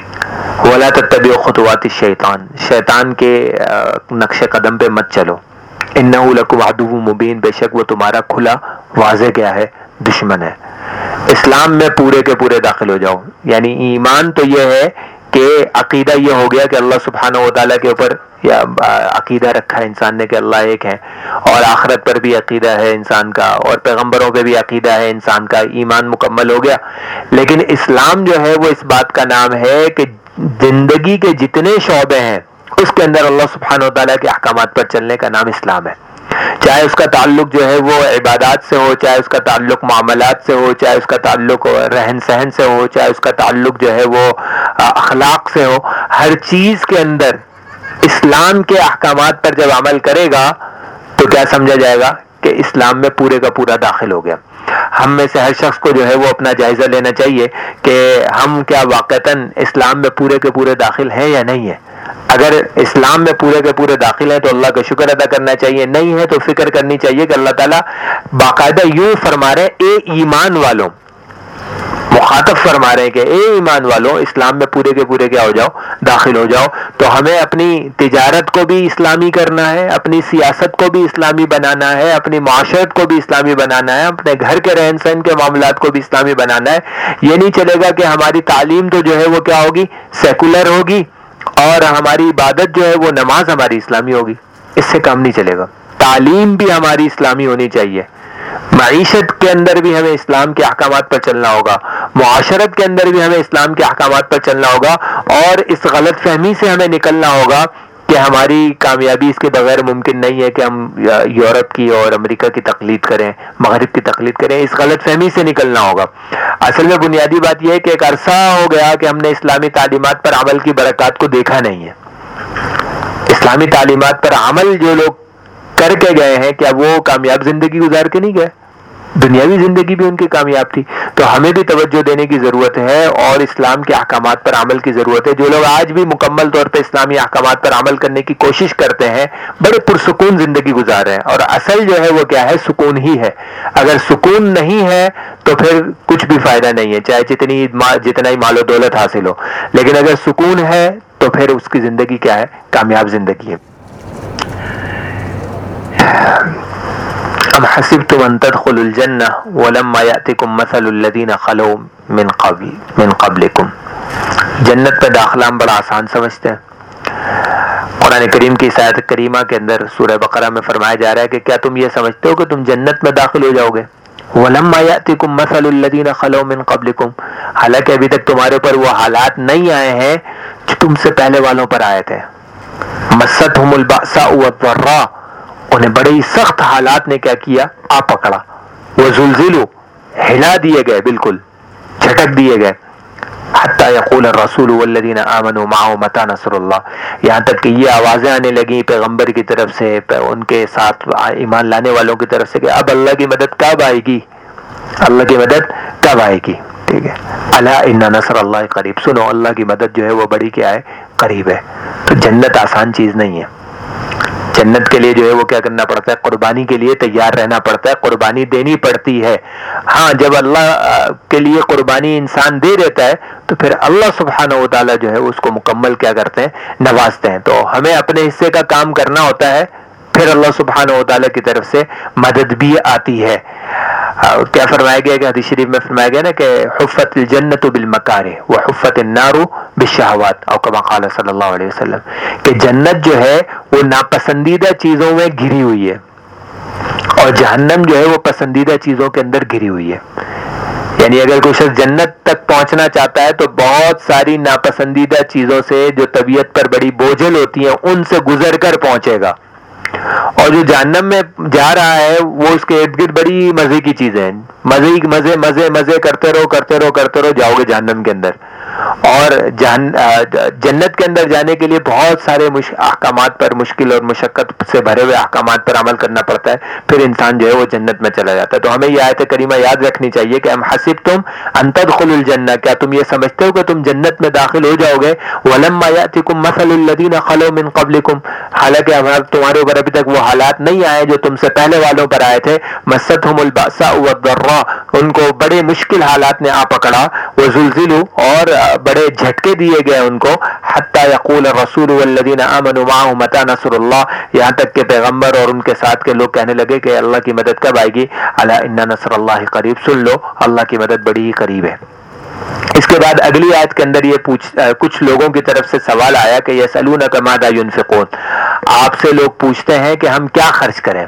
ولا تتبعوا خطوات الشیطان، شیطان کے نقش قدم پہ مت چلو. انہ لکم عدو مبین، بے شک وہ تمہارا کھلا واضح کیا ہے، دشمن ہے. اسلام میں پورے کے پورے داخل ہو جاؤ، یعنی ایمان تو یہ ہے کہ عقیدہ یہ ہو گیا کہ اللہ سبحانہ و تعالیٰ کے اوپر یا عقیدہ رکھا ہے انسان نے کہ اللہ ایک ہے، اور آخرت پر بھی عقیدہ ہے انسان کا، اور پیغمبروں پہ بھی عقیدہ ہے انسان کا، ایمان مکمل ہو گیا. لیکن اسلام جو ہے وہ اس بات کا نام ہے کہ زندگی کے جتنے شعبے ہیں اس کے اندر اللہ سبحانہ و تعالیٰ کے احکامات پر چلنے کا نام اسلام ہے. چاہے اس کا تعلق جو ہے وہ عبادات سے ہو، چاہے اس کا تعلق معاملات سے ہو، چاہے اس کا تعلق رہن سہن سے ہو، چاہے اس کا تعلق جو ہے وہ اخلاق سے ہو، ہر چیز کے اندر اسلام کے احکامات پر جب عمل کرے گا تو کیا سمجھا جائے گا کہ اسلام میں پورے کا پورا داخل ہو گیا. ہم میں سے ہر شخص کو جو ہے وہ اپنا جائزہ لینا چاہیے کہ ہم کیا واقعتاً اسلام میں پورے کے پورے داخل ہیں یا نہیں ہیں. اگر اسلام میں پورے کے پورے داخل ہیں تو اللہ کا شکر ادا کرنا چاہیے، نہیں ہے تو فکر کرنی چاہیے کہ اللہ تعالیٰ باقاعدہ یوں فرما رہے اے ایمان والوں، مخاطب فرما رہے ہیں کہ اے ایمان والوں اسلام میں پورے کے پورے کیا ہو جاؤ، داخل ہو جاؤ. تو ہمیں اپنی تجارت کو بھی اسلامی کرنا ہے، اپنی سیاست کو بھی اسلامی بنانا ہے، اپنی معاشرت کو بھی اسلامی بنانا ہے، اپنے گھر کے رہن سہن کے معاملات کو بھی اسلامی بنانا ہے. یہ نہیں چلے گا کہ ہماری تعلیم تو جو ہے وہ کیا ہوگی، سیکولر ہوگی، اور ہماری عبادت جو ہے وہ نماز ہماری اسلامی ہوگی. اس سے کام نہیں چلے گا. تعلیم بھی ہماری اسلامی ہونی چاہیے، معیشت کے اندر بھی ہمیں اسلام کے احکامات پر چلنا ہوگا، معاشرت کے اندر بھی ہمیں اسلام کے احکامات پر چلنا ہوگا، اور اس غلط فہمی سے ہمیں نکلنا ہوگا کہ ہماری کامیابی اس کے بغیر ممکن نہیں ہے کہ ہم یورپ کی اور امریکہ کی تقلید کریں، مغرب کی تقلید کریں. اس غلط فہمی سے نکلنا ہوگا. اصل میں بنیادی بات یہ ہے کہ ایک عرصہ ہو گیا کہ ہم نے اسلامی تعلیمات پر عمل کی برکات کو دیکھا نہیں ہے. اسلامی تعلیمات پر عمل جو لوگ کر کے گئے ہیں کیا وہ کامیاب زندگی گزار کے نہیں گئے؟ دنیاوی زندگی بھی ان کی کامیاب تھی. تو ہمیں بھی توجہ دینے کی ضرورت ہے اور اسلام کے احکامات پر عمل کی ضرورت ہے. جو لوگ آج بھی مکمل طور پہ اسلامی احکامات پر عمل کرنے کی کوشش کرتے ہیں بڑے پرسکون زندگی گزار رہے ہیں, اور اصل جو ہے وہ کیا ہے, سکون ہی ہے. اگر سکون نہیں ہے تو پھر کچھ بھی فائدہ نہیں ہے, چاہے جتنی جتنا ہی مال و دولت حاصل ہو. لیکن اگر سکون ہے تو پھر اس کی زندگی کیا ہے, کامیاب زندگی ہے. ام حسبتم ان تدخلوا الجنہ ولما یأتکم مثل الذین خلوا من قبل من قبلکم. جنت پہ داخلہ ہم بڑا آسان سمجھتے ہیں. قرآن کریم کی اس آیت کریمہ کے اندر سورہ بقرہ میں فرمایا جا رہا ہے کہ کیا تم یہ سمجھتے ہو کہ تم جنت میں داخل ہو جاؤ گے؟ وَلَمَّا يَأْتِكُمْ مَثَلُ الَّذِينَ خَلَوْا مِن قَبْلِكُمْ, حالانکہ ابھی تک تمہارے اوپر وہ حالات نہیں آئے ہیں جو تم سے پہلے والوں پر آئے تھے. مَسَّتْهُمُ الْبَأْسَاءُ وَالضَّرَّاءُ, انہیں بڑے ہی سخت حالات نے کیا کیا, آ پکڑا. وَزُلْزِلُوا, ہلا دیے گئے, بالکل جھٹک دیے گئے. حَتَّى يَقُولَ الرَّسُولُ وَالَّذِينَ آمَنُوا مَعَهُ مَتَىٰ نَصْرُ اللَّهِ, یہاں تک کہ یہ آوازیں آنے لگیں پیغمبر کی طرف سے, ان کے ساتھ ایمان لانے والوں کی طرف سے کہ اب اللہ کی مدد کب آئے گی, اللہ کی مدد کب آئے گی. ٹھیک ہے, الا ان نصر اللہ قریب, سنو اللہ کی مدد جو ہے وہ بڑی کیا ہے, قریب ہے. تو جنت آسان چیز نہیں ہے. جنت کے لیے جو ہے وہ کیا کرنا پڑتا ہے, قربانی کے لیے تیار رہنا پڑتا ہے, قربانی دینی پڑتی ہے. ہاں, جب اللہ کے لیے قربانی انسان دے دیتا ہے تو پھر اللہ سبحانہ و تعالیٰ جو ہے اس کو مکمل کیا کرتے ہیں, نوازتے ہیں. تو ہمیں اپنے حصے کا کام کرنا ہوتا ہے, پھر اللہ سبحانہ و تعالیٰ کی طرف سے مدد بھی آتی ہے. کیا فرمایا گیا کہ حدیث شریف میں فرمایا گیا نا کہ حفت الجنت بالمکارہ وحفت النار بالشہوات, او کما قال صلی اللہ علیہ وسلم, کہ جنت جو ہے وہ ناپسندیدہ چیزوں میں گھری ہوئی ہے اور جہنم جو ہے وہ پسندیدہ چیزوں کے اندر گھری ہوئی ہے. یعنی اگر کوئی شخص جنت تک پہنچنا چاہتا ہے تو بہت ساری ناپسندیدہ چیزوں سے جو طبیعت پر بڑی بوجھل ہوتی ہیں ان سے گزر کر پہنچے گا, اور جو جہنم میں جا رہا ہے وہ اس کے ارد گرد بڑی مزے کی چیزیں ہیں, مزے مزے مزے مزے کرتے رہو کرتے رہو کرتے رہو جاؤ گے جہنم کے اندر. اور جنت کے اندر جانے کے لیے بہت سارے احکامات پر, مشکل اور مشقت سے بھرے ہوئے احکامات پر عمل کرنا پڑتا ہے, پھر انسان جو ہے وہ جنت میں چلا جاتا ہے. تو ہمیں یہ آیت کریمہ یاد رکھنی چاہیے کہ ام حسبتم ان تدخلوا الجنہ, کیا تم یہ سمجھتے ہو کہ تم جنت میں داخل ہو جاؤ گے؟ ولما یأتکم مثل الذین خلوا من قبلکم, حالانکہ تمہارے اوپر ابھی تک وہ حالات نہیں آئے جو تم سے پہلے والوں پر آئے تھے. مستهم البأساء والضراء, ان کو بڑے مشکل حالات نے آ پکڑا. وزلزلوا, اور بڑے جھٹکے دیے گئے ان کو. حتی یقول الرسول والذین آمنوا معه متی نصر اللہ, یہاں تک کہ پیغمبر اور ان کے ساتھ کے لوگ کہنے لگے کہ اللہ کی مدد کب آئے گی. الا ان نصر اللہ قریب, سن لو اللہ کی مدد بڑی ہی قریب ہے. اس کے بعد اگلی آیت کے اندر یہ پوچھ کچھ لوگوں کی طرف سے سوال آیا کہ یسألونک ماذا ينفقون, آپ سے لوگ پوچھتے ہیں کہ ہم کیا خرچ کریں.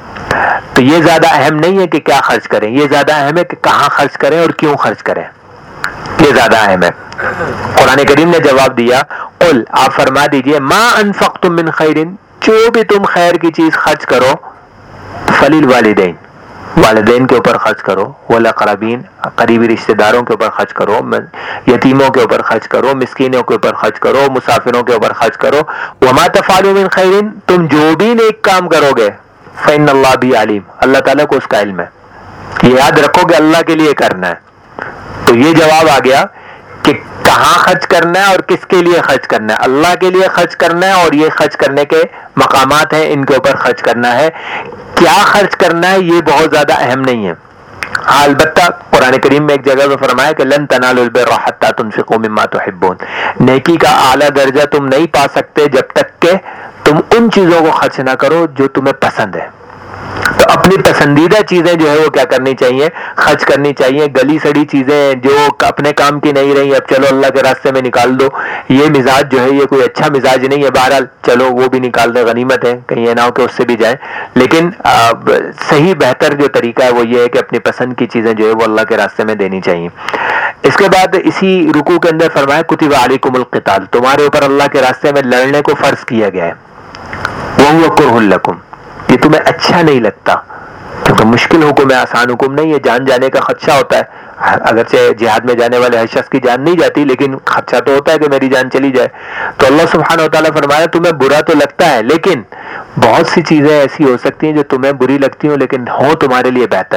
تو یہ زیادہ اہم نہیں ہے کہ کیا خرچ کریں, یہ زیادہ اہم ہے کہ کہاں خرچ کریں اور کیوں خرچ کریں, یہ زیادہ اہم ہے. قرآن کریم نے جواب دیا, قل, آپ فرما دیجئے, ما انفقتم من خیر, جو بھی تم خیر کی چیز خرچ کرو, فللوالدین, والدین کے اوپر خرچ کرو, والاقربین, قریبی رشتہ داروں کے اوپر خرچ کرو, یتیموں کے اوپر خرچ کرو, مسکینوں کے اوپر خرچ کرو, مسافروں کے اوپر خرچ کرو. وما تفعلوا من خیر, تم جو بھی نیک کام کرو گے, فإن اللہ بھی علیم, اللہ تعالیٰ کو اس کا علم ہے. یہ یاد رکھو کہ اللہ کے لیے کرنا ہے. تو یہ جواب آ گیا کہ کہاں خرچ کرنا ہے اور کس کے لیے خرچ کرنا ہے. اللہ کے لیے خرچ کرنا ہے, اور یہ خرچ کرنے کے مقامات ہیں, ان کے اوپر خرچ کرنا ہے. کیا خرچ کرنا ہے یہ بہت زیادہ اہم نہیں ہے. ہاں, البتہ قرآن کریم میں ایک جگہ میں فرمایا کہ لن تنالوا البر حتى تنفقوا مما تحبون, نیکی کا اعلیٰ درجہ تم نہیں پا سکتے جب تک کہ تم ان چیزوں کو خرچ نہ کرو جو تمہیں پسند ہے. تو اپنی پسندیدہ چیزیں جو ہے وہ کیا کرنی چاہیے, خرچ کرنی چاہیے. گلی سڑی چیزیں جو اپنے کام کی نہیں رہی, اب چلو اللہ کے راستے میں نکال دو, یہ مزاج جو ہے یہ کوئی اچھا مزاج نہیں ہے. بہرحال چلو وہ بھی نکال دو, غنیمت ہے, کہیں یہ نہ ہو کہ اس سے بھی جائیں. لیکن صحیح بہتر جو طریقہ ہے وہ یہ ہے کہ اپنی پسند کی چیزیں جو ہے وہ اللہ کے راستے میں دینی چاہیے. اس کے بعد اسی رکوع کے اندر فرمایا کتب علیکم القتال, تمہارے اوپر اللہ کے راستے میں لڑنے کو فرض کیا گیا ہے. وَهُوَ كُرْهٌ لَكُمْ, یہ تمہیں اچھا نہیں لگتا, کیونکہ مشکل حکم ہے, آسان حکم نہیں ہے. جان جانے کا خدشہ ہوتا ہے, اگرچہ جہاد میں جانے والے ہر شخص کی جان نہیں جاتی, لیکن خدشہ تو ہوتا ہے کہ میری جان چلی جائے. تو اللہ سبحانہ و تعالیٰ فرمایا تمہیں برا تو لگتا ہے, لیکن بہت سی چیزیں ایسی ہو سکتی ہیں جو تمہیں بری لگتی ہوں لیکن ہوں تمہارے لیے بہتر.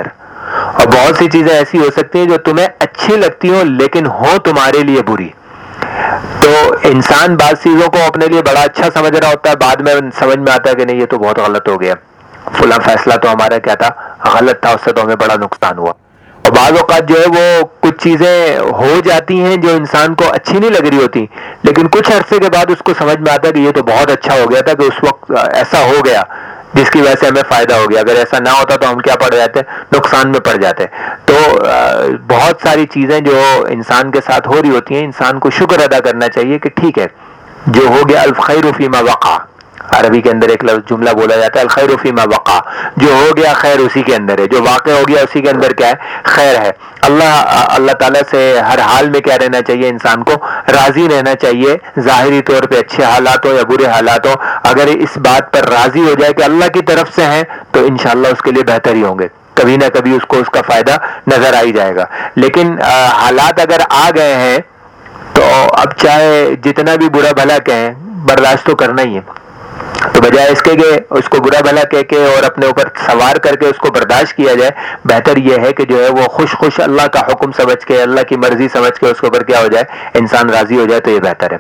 اور بہت سی چیزیں ایسی ہو سکتی ہیں جو تمہیں اچھی لگتی ہوں لیکن ہو تمہارے لیے بری. تو انسان بعض چیزوں کو اپنے لیے بڑا اچھا سمجھ رہا ہوتا ہے, بعد میں سمجھ میں آتا ہے کہ نہیں یہ تو بہت غلط ہو گیا, فلاں فیصلہ تو ہمارا کیا تھا, غلط تھا, اس سے تو ہمیں بڑا نقصان ہوا. اور بعض اوقات جو ہے وہ کچھ چیزیں ہو جاتی ہیں جو انسان کو اچھی نہیں لگ رہی ہوتی, لیکن کچھ عرصے کے بعد اس کو سمجھ میں آتا ہے کہ یہ تو بہت اچھا ہو گیا تھا کہ اس وقت ایسا ہو گیا جس کی وجہ سے ہمیں فائدہ ہو گیا, اگر ایسا نہ ہوتا تو ہم کیا پڑ جاتے, نقصان میں پڑ جاتے. تو بہت ساری چیزیں جو انسان کے ساتھ ہو رہی ہوتی ہیں, انسان کو شکر ادا کرنا چاہیے کہ ٹھیک ہے جو ہو گیا, الخیر فیما وقع, عربی کے اندر ایک لفظ جملہ بولا جاتا ہے الخیر فیما وقع, جو ہو گیا خیر اسی کے اندر ہے, جو واقع ہو گیا اسی کے اندر کیا ہے, خیر ہے. اللہ اللہ تعالیٰ سے ہر حال میں کیا رہنا چاہیے, انسان کو راضی رہنا چاہیے, ظاہری طور پہ اچھے حالات ہو یا برے حالات ہو, اگر اس بات پر راضی ہو جائے کہ اللہ کی طرف سے ہیں تو انشاءاللہ اس کے لیے بہتر ہی ہوں گے, کبھی نہ کبھی اس کو اس کا فائدہ نظر آ ہی جائے گا. لیکن حالات اگر آ گئے ہیں تو اب چاہے جتنا بھی برا بھلا کہیں برداشت تو کرنا ہی ہے. تو بجائے اس کے کہ اس کو برا بھلا کہہ کے اور اپنے اوپر سوار کر کے اس کو برداشت کیا جائے, بہتر یہ ہے کہ جو ہے وہ خوش خوش اللہ کا حکم سمجھ کے, اللہ کی مرضی سمجھ کے اس کے اوپر کیا ہو جائے, انسان راضی ہو جائے, تو یہ بہتر ہے.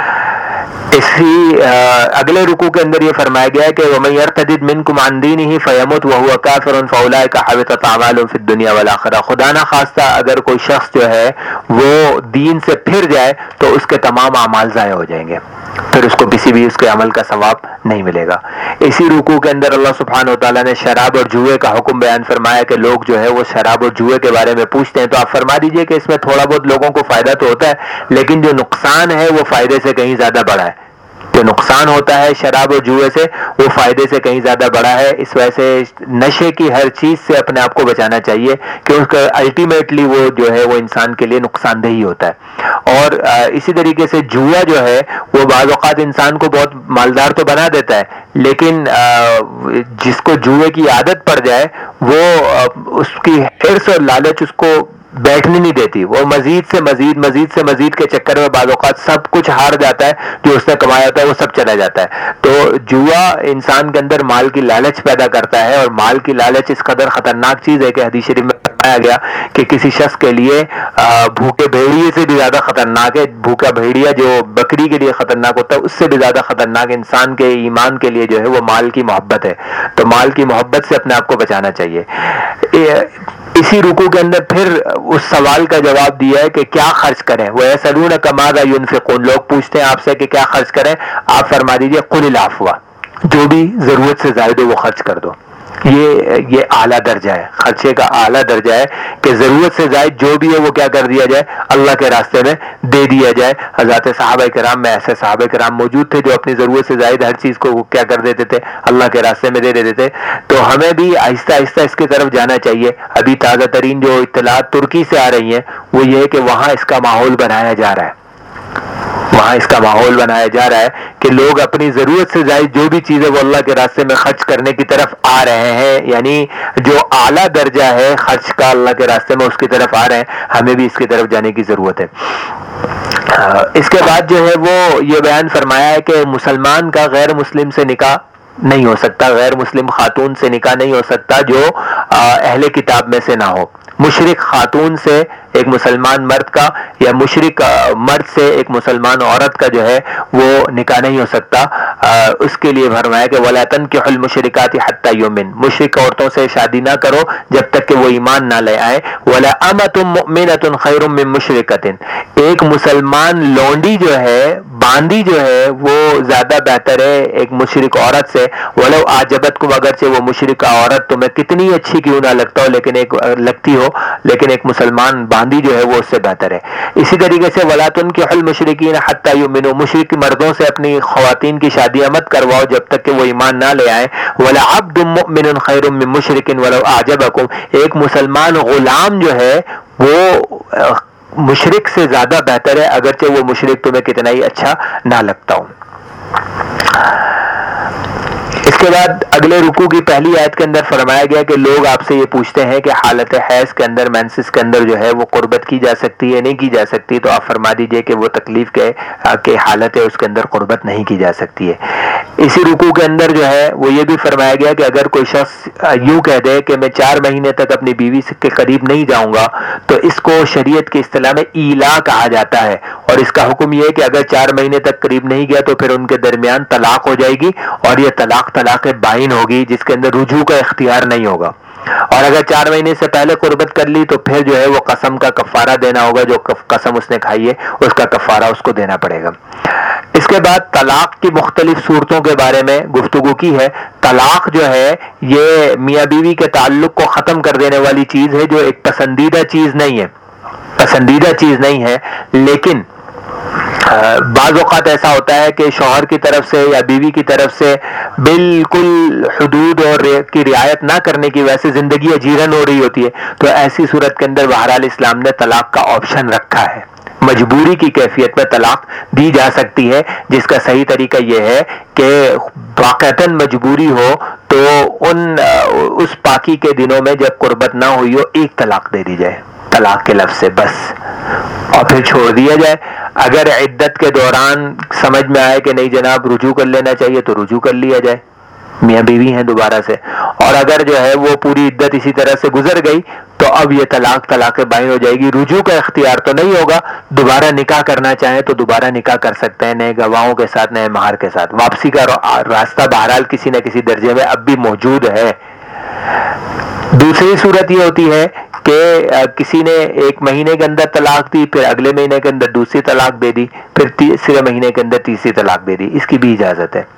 اسی اگلے رکوع کے اندر یہ فرمایا گیا ہے کہ وَمَن يَرْتَدِدْ مِنْكُمْ عَنْ دِينِهِ فَيَمُتْ وَهُوَ كَافِرٌ فَأُولَٰئِكَ حَبِطَتْ أَعْمَالُهُمْ فِي الدُّنْيَا وَالْآخِرَةِ. خدا نہ خواستہ اگر کوئی شخص جو ہے وہ دین سے پھر جائے تو اس کے تمام اعمال ضائع ہو جائیں گے, پھر اس کو کسی بھی اس کے عمل کا ثواب نہیں ملے گا. اسی رکوع کے اندر اللہ سبحانہ وتعالیٰ نے شراب اور جوئے کا حکم بیان فرمایا کہ لوگ جو ہے وہ شراب اور جوئے کے بارے میں پوچھتے ہیں, تو آپ فرما دیجئے کہ اس میں تھوڑا بہت لوگوں کو فائدہ تو ہوتا ہے, لیکن جو نقصان ہے وہ فائدے سے کہیں زیادہ بڑا ہے. جو نقصان ہوتا ہے شراب اور جوئے سے وہ فائدے سے کہیں زیادہ بڑا ہے. اس وجہ سے نشے کی ہر چیز سے اپنے آپ کو بچانا چاہیے کہ اس کا الٹیمیٹلی وہ جو ہے وہ انسان کے لیے نقصان دہ ہی ہوتا ہے. اور اسی طریقے سے جوا جو ہے وہ بعض اوقات انسان کو بہت مالدار تو بنا دیتا ہے, لیکن جس کو جوئے کی عادت پڑ جائے وہ اس کی حرص اور لالچ اس کو بیٹھنے نہیں دیتی, وہ مزید سے مزید مزید سے مزید کے چکر میں بعض اوقات سب کچھ ہار جاتا ہے, جو اس نے کمایا ہوتا ہے وہ سب چلا جاتا ہے. تو جوا انسان کے اندر مال کی لالچ پیدا کرتا ہے, اور مال کی لالچ اس قدر خطرناک چیز ہے کہ حدیث شریف میں بتایا گیا کہ کسی شخص کے لیے بھوکے بھیڑیے سے بھی زیادہ خطرناک ہے. بھوکا بھیڑیا جو بکری کے لیے خطرناک ہوتا ہے اس سے بھی زیادہ خطرناک انسان کے ایمان کے لیے جو ہے وہ مال کی محبت ہے. تو مال کی محبت سے اپنے آپ کو بچانا چاہیے. اسی رکوع کے اندر پھر اس سوال کا جواب دیا ہے کہ کیا خرچ کریں. وَيَسْأَلُونَكَ مَاذَا يُنْفِقُونَ, لوگ پوچھتے ہیں آپ سے کہ کیا خرچ کریں, آپ فرما دیجئے قُلِ الْعَفْوَ, جو بھی ضرورت سے زائد ہو وہ خرچ کر دو. یہ یہ اعلیٰ درجہ ہے, خرچے کا اعلیٰ درجہ ہے کہ ضرورت سے زائد جو بھی ہے وہ کیا کر دیا جائے, اللہ کے راستے میں دے دیا جائے. حضرات صحابہ کرام میں ایسے صحابہ کرام موجود تھے جو اپنی ضرورت سے زائد ہر چیز کو کیا کر دیتے تھے, اللہ کے راستے میں دے دیتے تھے. تو ہمیں بھی آہستہ آہستہ اس کی طرف جانا چاہیے. ابھی تازہ ترین جو اطلاعات ترکی سے آ رہی ہیں وہ یہ ہے کہ وہاں اس کا ماحول بنایا جا رہا ہے, وہاں اس کا ماحول بنایا جا رہا ہے کہ لوگ اپنی ضرورت سے زائد جو بھی چیزیں وہ اللہ کے راستے میں خرچ کرنے کی طرف آ رہے ہیں, یعنی جو اعلیٰ درجہ ہے خرچ کا اللہ کے راستے میں اس کی طرف آ رہے ہیں. ہمیں بھی اس کی طرف جانے کی ضرورت ہے. اس کے بعد جو ہے وہ یہ بیان فرمایا ہے کہ مسلمان کا غیر مسلم سے نکاح نہیں ہو سکتا, غیر مسلم خاتون سے نکاح نہیں ہو سکتا جو اہل کتاب میں سے نہ ہو. مشرک خاتون سے ایک مسلمان مرد کا یا مشرک مرد سے ایک مسلمان عورت کا جو ہے وہ نکاح نہیں ہو سکتا. اس کے لیے فرمایا کہ وَلَا تَنْكِحُوا الْمُشْرِكَاتِ حَتَّى يُؤْمِنْ, مشرک عورتوں سے شادی نہ کرو جب تک کہ وہ ایمان نہ لے آئیں. وَلَا أَمَةٌ مُؤْمِنَةٌ خَيْرٌ مِّن مُشْرِكَةٍ, ایک مسلمان لونڈی جو ہے باندی جو ہے وہ زیادہ بہتر ہے ایک مشرک عورت سے. وَلَوْ أَعْجَبَتْكُمْ, اگرچہ وہ مشرکہ عورت تمہیں کتنی اچھی کیوں نہ لگتا ہو لیکن ایک لگتی ہو, لیکن ایک مسلمان باندی جو ہے وہ اس سے بہتر ہے. اسی طریقے سے وَلَا تُنْكِحُوا الْمُشْرِكِينَ حَتَّى يُؤْمِنُوا, مشرک مردوں سے اپنی خواتین کی شادیاں مت کرواؤ جب تک کہ وہ ایمان نہ لے آئیں. وَلَعَبْدٌ مُؤْمِنٌ خَيْرٌ مِّن مُشْرِكٍ وَلَوْ أَعْجَبَكُمْ, ایک مسلمان غلام جو ہے وہ مشرک سے زیادہ بہتر ہے اگرچہ وہ مشرک تمہیں کتنا ہی اچھا نہ لگتا ہو. اس کے بعد اگلے رکوع کی پہلی آیت کے اندر فرمایا گیا کہ لوگ آپ سے یہ پوچھتے ہیں کہ حالت حیض کے اندر، مینسس کے اندر جو ہے وہ قربت کی جا سکتی ہے نہیں کی جا سکتی، تو آپ فرما دیجئے کہ وہ تکلیف کے کہ حالت ہے اس کے اندر قربت نہیں کی جا سکتی ہے۔ اسی رکوع کے اندر جو ہے وہ یہ بھی فرمایا گیا کہ اگر کوئی شخص یوں کہہ دے کہ میں چار مہینے تک اپنی بیوی کے قریب نہیں جاؤں گا تو اس کو شریعت کی اصطلاح میں ایلا کہا جاتا ہے، اور اس کا حکم یہ ہے کہ اگر چار مہینے تک قریب نہیں گیا تو پھر ان کے درمیان طلاق ہو جائے گی، اور یہ طلاق طلاق بائن ہوگی جس کے اندر رجوع کا اختیار نہیں ہوگا۔ اور اگر چار مہینے سے پہلے قربت کر لی تو پھر جو ہے وہ قسم کا کفارہ دینا ہوگا، جو قسم اس نے کھائی ہے اس کا کفارہ اس کو دینا پڑے گا۔ اس کے بعد طلاق کی مختلف صورتوں کے بارے میں گفتگو کی ہے۔ طلاق جو ہے یہ میاں بیوی کے تعلق کو ختم کر دینے والی چیز ہے، جو ایک پسندیدہ چیز نہیں ہے، پسندیدہ چیز نہیں ہے، لیکن بعض اوقات ایسا ہوتا ہے کہ شوہر کی طرف سے یا بیوی کی طرف سے بالکل حدود اور کی رعایت نہ کرنے کی وجہ سے زندگی اجیرن ہو رہی ہوتی ہے، تو ایسی صورت کے اندر بہرحال اسلام نے طلاق کا آپشن رکھا ہے۔ مجبوری کی کیفیت میں طلاق دی جا سکتی ہے، جس کا صحیح طریقہ یہ ہے کہ واقعتاً مجبوری ہو تو ان اس پاکی کے دنوں میں جب قربت نہ ہوئی ہو ایک طلاق دے دی جائے طلاق کے لفظ سے بس، اور پھر چھوڑ دیا جائے۔ اگر عدت کے دوران سمجھ میں آئے کہ نہیں جناب رجوع کر لینا چاہیے تو رجوع کر لیا جائے، میاں بیوی ہیں دوبارہ سے، اور اگر جو ہے وہ پوری عدت اسی طرح سے گزر گئی تو اب یہ طلاق طلاق بائن ہو جائے گی۔ رجوع کا اختیار تو نہیں ہوگا، دوبارہ نکاح کرنا چاہیں تو دوبارہ نکاح کر سکتے ہیں، نئے گواہوں کے ساتھ، نئے مہر کے ساتھ۔ واپسی کا راستہ بہرحال کسی نہ کسی درجے میں اب بھی موجود ہے۔ دوسری صورت یہ ہوتی ہے کہ کسی نے ایک مہینے کے اندر طلاق دی، پھر اگلے مہینے کے اندر دوسری طلاق دے دی، پھر تیسرے مہینے کے اندر تیسری طلاق دے دی، اس کی بھی اجازت ہے۔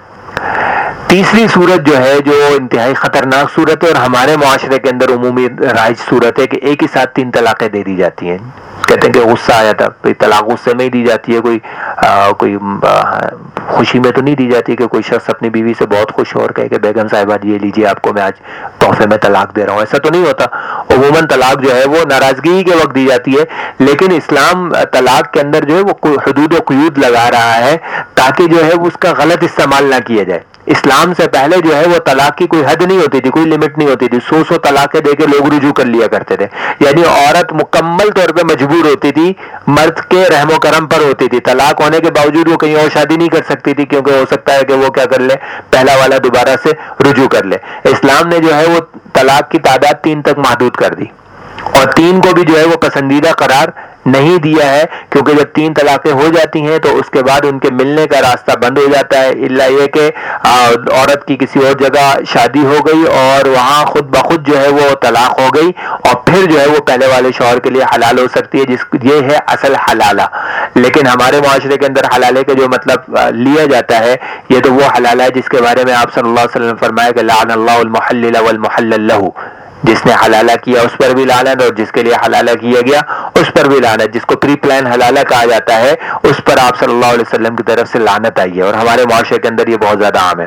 تیسری صورت جو ہے جو انتہائی خطرناک صورت ہے اور ہمارے معاشرے کے اندر عمومی رائج صورت ہے کہ ایک ہی ساتھ تین طلاقیں دے دی جاتی ہیں۔ کہتے ہیں کہ غصہ آیا تھا، طلاق غصے میں ہی دی جاتی ہے، کوئی آ, کوئی آ, خوشی میں تو نہیں دی جاتی کہ کوئی شخص اپنی بیوی سے بہت خوش ہو اور کہے کہ بیگم صاحبہ یہ لیجیے آپ کو میں آج تحفے میں طلاق دے رہا ہوں، ایسا تو نہیں ہوتا۔ عموماً طلاق جو ہے وہ ناراضگی کے وقت دی جاتی ہے، لیکن اسلام طلاق کے اندر جو ہے وہ حدود و قیود لگا رہا ہے تاکہ جو ہے اس کا غلط استعمال نہ کیا جائے۔ اسلام سے پہلے جو ہے وہ طلاق کی کوئی حد نہیں ہوتی تھی، کوئی لمٹ نہیں ہوتی تھی، سو سو طلاقیں دے کے لوگ رجوع کر لیا کرتے تھے، یعنی عورت مکمل طور پہ مجبور ہوتی تھی، مرد کے رحم و کرم پر ہوتی تھی، طلاق ہونے کے باوجود وہ کہیں اور شادی نہیں کر سکتی تھی کیونکہ ہو سکتا ہے کہ وہ کیا کر لے، پہلا والا دوبارہ سے رجوع کر لے۔ اسلام نے جو ہے وہ طلاق کی تعداد تین تک محدود کر دی، اور تین کو بھی جو ہے وہ پسندیدہ قرار نہیں دیا ہے، کیونکہ جب تین طلاقیں ہو جاتی ہیں تو اس کے بعد ان کے ملنے کا راستہ بند ہو جاتا ہے، الا یہ کہ عورت کی کسی اور جگہ شادی ہو گئی اور وہاں خود بخود جو ہے وہ طلاق ہو گئی، اور پھر جو ہے وہ پہلے والے شوہر کے لیے حلال ہو سکتی ہے، جس یہ ہے اصل حلالہ۔ لیکن ہمارے معاشرے کے اندر حلالے کا جو مطلب لیا جاتا ہے یہ تو وہ حلالہ ہے جس کے بارے میں آپ صلی اللہ علیہ وسلم نے فرمایا کہ لعن اللہ المحلل والمحلل لہ، جس نے حلالہ کیا اس پر بھی لعنت اور جس کے لیے حلالہ کیا گیا اس پر بھی لعنت، جس کو پری پلان حلالہ کہا جاتا ہے اس پر آپ صلی اللہ علیہ وسلم کی طرف سے لعنت آئی ہے، اور ہمارے معاشرے کے اندر یہ بہت زیادہ عام ہے۔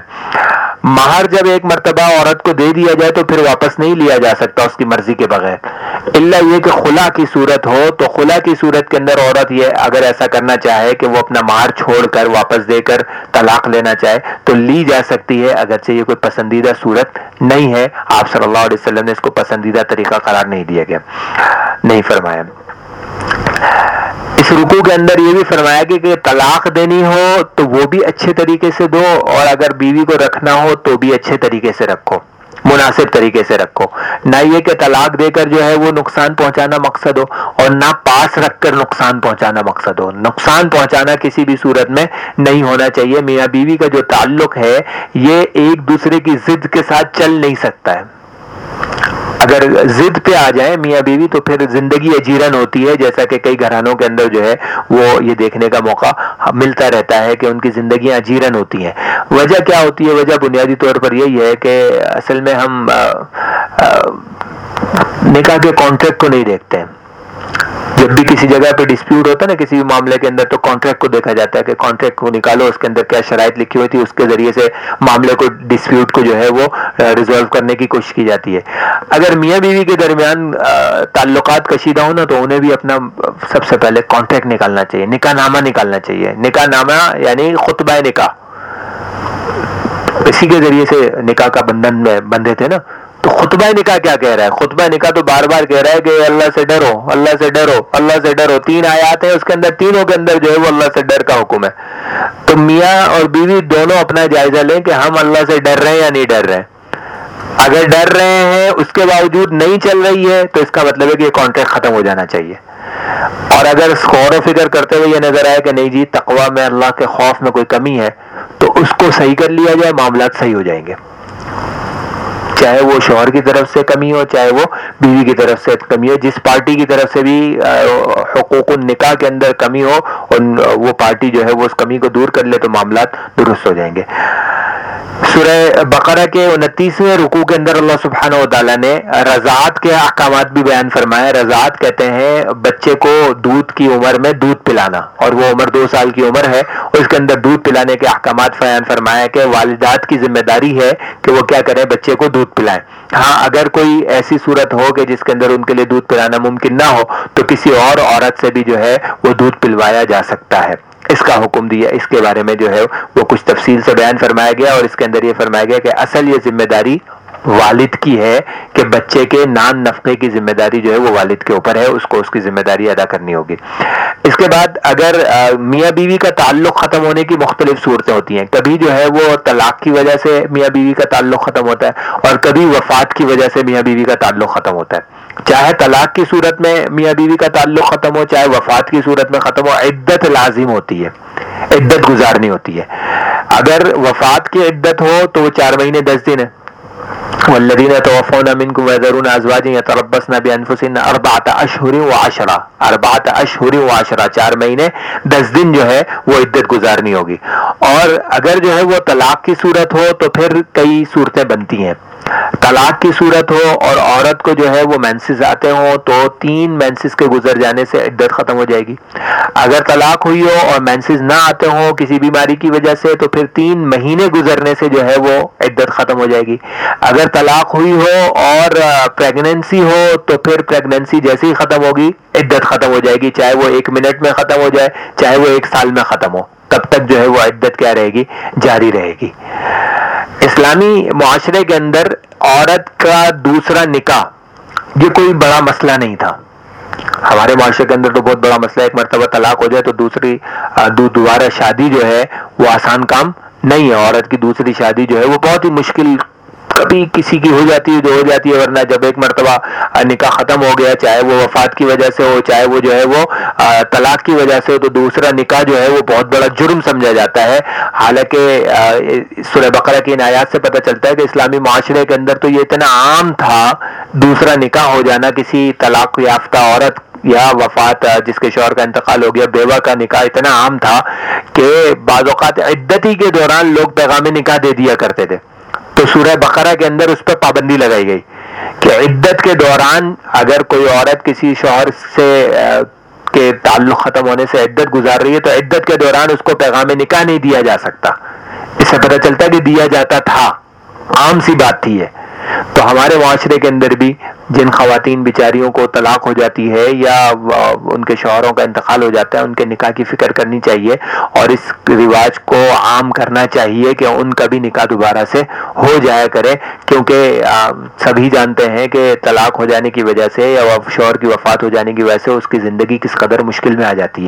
مہر جب ایک مرتبہ عورت کو دے دیا جائے تو پھر واپس نہیں لیا جا سکتا اس کی مرضی کے بغیر، الا یہ کہ خلا کی صورت ہو، تو خلا کی صورت کے اندر عورت یہ اگر ایسا کرنا چاہے کہ وہ اپنا مہر چھوڑ کر واپس دے کر طلاق لینا چاہے تو لی جا سکتی ہے، اگرچہ یہ کوئی پسندیدہ صورت نہیں ہے، آپ صلی اللہ علیہ وسلم نے اس کو پسندیدہ طریقہ قرار نہیں دیا گیا، نہیں فرمایا۔ اس رکوع کے اندر یہ بھی فرمایا کہ, کہ طلاق دینی ہو تو وہ بھی اچھے طریقے سے دو، اور اگر بیوی کو رکھنا ہو تو بھی اچھے طریقے سے رکھو، مناسب طریقے سے رکھو، نہ یہ کہ طلاق دے کر جو ہے وہ نقصان پہنچانا مقصد ہو اور نہ پاس رکھ کر نقصان پہنچانا مقصد ہو۔ نقصان پہنچانا کسی بھی صورت میں نہیں ہونا چاہیے۔ میاں بیوی کا جو تعلق ہے یہ ایک دوسرے کی ضد کے ساتھ چل نہیں سکتا ہے، اگر ضد پہ آ جائیں میاں بیوی تو پھر زندگی اجیرن ہوتی ہے، جیسا کہ کئی گھرانوں کے اندر جو ہے وہ یہ دیکھنے کا موقع ملتا رہتا ہے کہ ان کی زندگیاں اجیرن ہوتی ہیں۔ وجہ کیا ہوتی ہے؟ وجہ بنیادی طور پر یہی ہے کہ اصل میں ہم آ, آ, نکاح کے کانٹریکٹ کو نہیں دیکھتے ہیں۔ جب بھی کسی جگہ پہ ڈسپیوٹ ہوتا ہے نا کسی بھی معاملے کے اندر تو کانٹریکٹ کو دیکھا جاتا ہے کہ کانٹریکٹ کو نکالو، اس کے اندر کیا شرائط لکھی ہوئی تھی، اس کے ذریعے سے معاملے کو ڈسپیوٹ کو جو ہے وہ ریزالو کرنے کی کوشش کی جاتی ہے۔ اگر میاں بیوی کے درمیان تعلقات کشیدہ ہو نا تو انہیں بھی اپنا سب سے پہلے کانٹریکٹ نکالنا چاہیے، نکاح نامہ نکالنا چاہیے۔ نکاح نامہ یعنی خطبہ نکاح، اسی کے ذریعے سے نکاح کا بندھن میں بندھے تھے نا. تو خطبہ نکاح کیا کہہ رہا ہے؟ خطبہ نکاح تو بار بار کہہ رہا ہے کہ اللہ سے ڈرو، اللہ سے ڈرو، اللہ سے ڈرو. تین آیات ہیں اس کے اندر، تینوں کے اندر جو ہے وہ اللہ سے ڈر کا حکم ہے. تو میاں اور بیوی دونوں اپنا جائزہ لیں کہ ہم اللہ سے ڈر رہے ہیں یا نہیں ڈر رہے ہیں. اگر ڈر رہے ہیں اس کے باوجود نہیں چل رہی ہے تو اس کا مطلب ہے کہ یہ کانٹریکٹ ختم ہو جانا چاہیے. اور اگر غور و فکر کرتے ہوئے یہ نظر آئے کہ نہیں جی تقویٰ میں، اللہ کے خوف میں کوئی کمی ہے، تو اس کو صحیح کر لیا جائے، معاملات صحیح ہو جائیں گے. چاہے وہ شوہر کی طرف سے کمی ہو، چاہے وہ بیوی کی طرف سے کمی ہو. جس پارٹی کی طرف سے بھی حقوق النکاح کے اندر کمی ہو، وہ پارٹی جو ہے وہ اس کمی کو دور کر لے تو معاملات درست ہو جائیں گے. سورہ بقرہ کے انتیسویں رکوع کے اندر اللہ سبحانہ و تعالیٰ نے رضاعت کے احکامات بھی بیان فرمائے. رضاعت کہتے ہیں بچے کو دودھ کی عمر میں دودھ پلانا، اور وہ عمر دو سال کی عمر ہے، اس کے اندر دودھ پلانے کے احکامات بیان فرمایا کہ والدات کی ذمہ داری ہے کہ وہ کیا کریں، بچے کو دودھ پلائیں. ہاں اگر کوئی ایسی صورت ہو کہ جس کے اندر ان کے لیے دودھ پلانا ممکن نہ ہو تو کسی اور عورت سے بھی جو ہے وہ دودھ پلوایا جا سکتا ہے. اس کا حکم دیا، اس کے بارے میں جو ہے وہ کچھ تفصیل سے بیان فرمایا گیا، اور اس کے اندر یہ فرمایا گیا کہ اصل یہ ذمہ داری والد کی ہے کہ بچے کے نان نفقے کی ذمہ داری جو ہے وہ والد کے اوپر ہے، اس کو اس کی ذمہ داری ادا کرنی ہوگی. اس کے بعد اگر میاں بیوی کا تعلق ختم ہونے کی مختلف صورتیں ہوتی ہیں. کبھی جو ہے وہ طلاق کی وجہ سے میاں بیوی کا تعلق ختم ہوتا ہے، اور کبھی وفات کی وجہ سے میاں بیوی کا تعلق ختم ہوتا ہے. چاہے طلاق کی صورت میں میاں بیوی کا تعلق ختم ہو، چاہے وفات کی صورت میں ختم ہو، عدت لازم ہوتی ہے، عدت گزارنی ہوتی ہے. اگر وفات کی عدت ہو تو وہ چار مہینے دس دن ہے. والذین توفون منکم ویذرون ازواجا یتربصن بانفسهن اربعۃ اشہر وعشرہ، اربعۃ اشہر وعشرہ، چار مہینے دس دن جو ہے وہ عدت گزارنی ہوگی. اور اگر جو ہے وہ طلاق کی صورت ہو تو پھر کئی صورتیں بنتی ہیں. طلاق کی صورت ہو اور عورت کو جو ہے وہ مینسز آتے ہوں تو تین مینسز کے گزر جانے سے عدت ختم ہو جائے گی. اگر طلاق ہوئی ہو اور مینسز نہ آتے ہوں کسی بیماری کی وجہ سے تو پھر تین مہینے گزرنے سے جو ہے وہ عدت ختم ہو جائے گی. اگر طلاق ہوئی ہو اور پریگننسی ہو تو پھر پریگننسی جیسے ہی ختم ہوگی عدت ختم ہو جائے گی، چاہے وہ ایک منٹ میں ختم ہو جائے چاہے وہ ایک سال میں ختم ہو، تب تک جو ہے وہ عدت کیا رہے گی، جاری رہے گی. اسلامی معاشرے کے اندر عورت کا دوسرا نکاح یہ کوئی بڑا مسئلہ نہیں تھا. ہمارے معاشرے کے اندر تو بہت بڑا مسئلہ ہے، ایک مرتبہ طلاق ہو جائے تو دوسری دوبارہ شادی جو ہے وہ آسان کام نہیں ہے. عورت کی دوسری شادی جو ہے وہ بہت ہی مشکل، کبھی کسی کی ہو جاتی ہے جو ہو جاتی ہے، ورنہ جب ایک مرتبہ نکاح ختم ہو گیا، چاہے وہ وفات کی وجہ سے ہو چاہے وہ جو ہے وہ طلاق کی وجہ سے ہو، تو دوسرا نکاح جو ہے وہ بہت بڑا جرم سمجھا جاتا ہے. حالانکہ سورہ بقرہ کی ان آیات سے پتہ چلتا ہے کہ اسلامی معاشرے کے اندر تو یہ اتنا عام تھا دوسرا نکاح ہو جانا کسی طلاق یافتہ عورت یا وفات جس کے شوہر کا انتقال ہو گیا، بیوہ کا نکاح اتنا عام تھا کہ بعض اوقات عدتی کے دوران لوگ پیغام نکاح دے دیا کرتے تھے. تو سورہ بقرہ کے اندر اس پر پابندی لگائی گئی کہ عدت کے دوران اگر کوئی عورت کسی شوہر سے کے تعلق ختم ہونے سے عدت گزار رہی ہے تو عدت کے دوران اس کو پیغام نکاح نہیں دیا جا سکتا. اس سے پتہ چلتا ہے کہ دیا جاتا تھا، عام سی بات تھی ہے. تو ہمارے معاشرے کے اندر بھی جن خواتین بیچاریوں کو طلاق ہو جاتی ہے یا ان کے شوہروں کا انتقال ہو جاتا ہے، ان کے نکاح کی فکر کرنی چاہیے اور اس رواج کو عام کرنا چاہیے کہ ان کا بھی نکاح دوبارہ سے ہو جایا کرے، کیونکہ سبھی جانتے ہیں کہ طلاق ہو جانے کی وجہ سے یا شوہر کی وفات ہو جانے کی وجہ سے اس کی زندگی کس قدر مشکل میں آ جاتی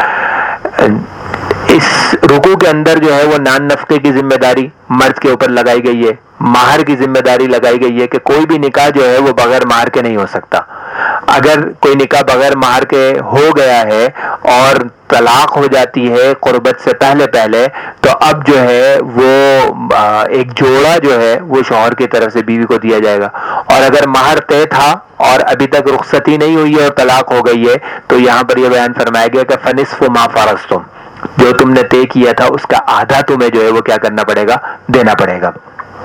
ہے. اس رکوع کے اندر جو ہے وہ نان نفقے کی ذمہ داری مرد کے اوپر لگائی گئی ہے، مہر کی ذمہ داری لگائی گئی ہے کہ کوئی بھی نکاح جو ہے وہ بغیر مہر کے نہیں ہو سکتا. اگر کوئی نکاح بغیر مہر کے ہو گیا ہے اور طلاق ہو جاتی ہے قربت سے پہلے پہلے تو اب جو ہے وہ ایک جوڑا جو ہے وہ شوہر کی طرف سے بیوی کو دیا جائے گا. اور اگر مہر طے تھا اور ابھی تک رخصتی نہیں ہوئی ہے اور طلاق ہو گئی ہے تو یہاں پر یہ بیان فرمایا گیا کہ فنصف ما فرضتم، جو تم نے طے کیا تھا اس کا آدھا تمہیں جو ہے وہ کیا کرنا پڑے گا، دینا پڑے گا.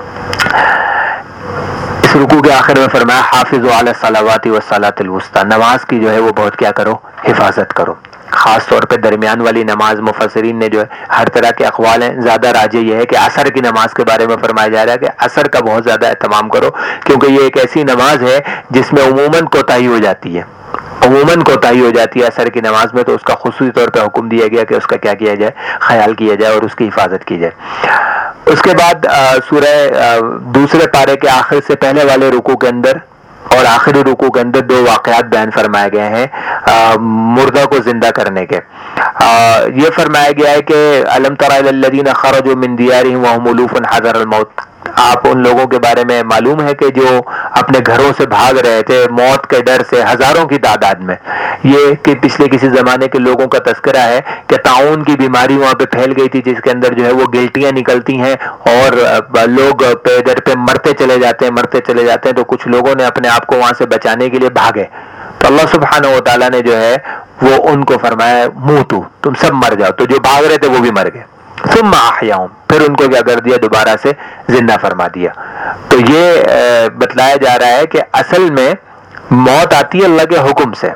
اس رکوع کے آخر میں فرمایا حافظوا علی الصلوات والصلاۃ الوسطی، نماز کی جو ہے وہ بہت کیا کرو، حفاظت کرو. خاص طور پہ درمیان والی نماز مفسرین نے جو ہے ہر طرح کے اقوال ہیں، زیادہ راجح یہ ہے کہ عصر کی نماز کے بارے میں فرمایا جا رہا ہے کہ عصر کا بہت زیادہ اہتمام کرو، کیونکہ یہ ایک ایسی نماز ہے جس میں عموماً کوتاہی ہو جاتی ہے عموماً کوتاہی ہو جاتی ہے عصر کی نماز میں. تو اس کا خصوصی طور پہ حکم دیا گیا کہ اس کا کیا کیا جائے، خیال کیا جائے اور اس کی حفاظت کی جائے. اس کے بعد سورہ دوسرے پارے کے آخر سے پہلے والے رکوع کے اندر اور آخری رکوع کے اندر دو واقعات بیان فرمائے گئے ہیں مردہ کو زندہ کرنے کے. یہ فرمایا گیا ہے کہ الم تر الی الذین خرجوا من دیارہم وهم الوف حذر الموت. آپ ان لوگوں کے بارے میں معلوم ہے کہ جو اپنے گھروں سے بھاگ رہے تھے موت کے ڈر سے ہزاروں کی تعداد میں. یہ کہ پچھلے کسی زمانے کے لوگوں کا تذکرہ ہے کہ طاعون کی بیماری وہاں پہ پھیل گئی تھی جس کے اندر جو ہے وہ گلٹیاں نکلتی ہیں اور لوگ پہ در پہ مرتے چلے جاتے ہیں مرتے چلے جاتے ہیں. تو کچھ لوگوں نے اپنے آپ کو وہاں سے بچانے کے لیے بھاگے تو اللہ سبحانہ و تعالیٰ نے جو ہے وہ ان کو فرمایا موتو تم سب مر جاؤ. تو جو بھاگ رہے تھے وہ بھی مر گئے. ثم احیاہم پھر ان کو کیا کر دیا دوبارہ سے زندہ فرما دیا. تو یہ بتلایا جا رہا ہے کہ اصل میں موت آتی ہے اللہ کے حکم سے.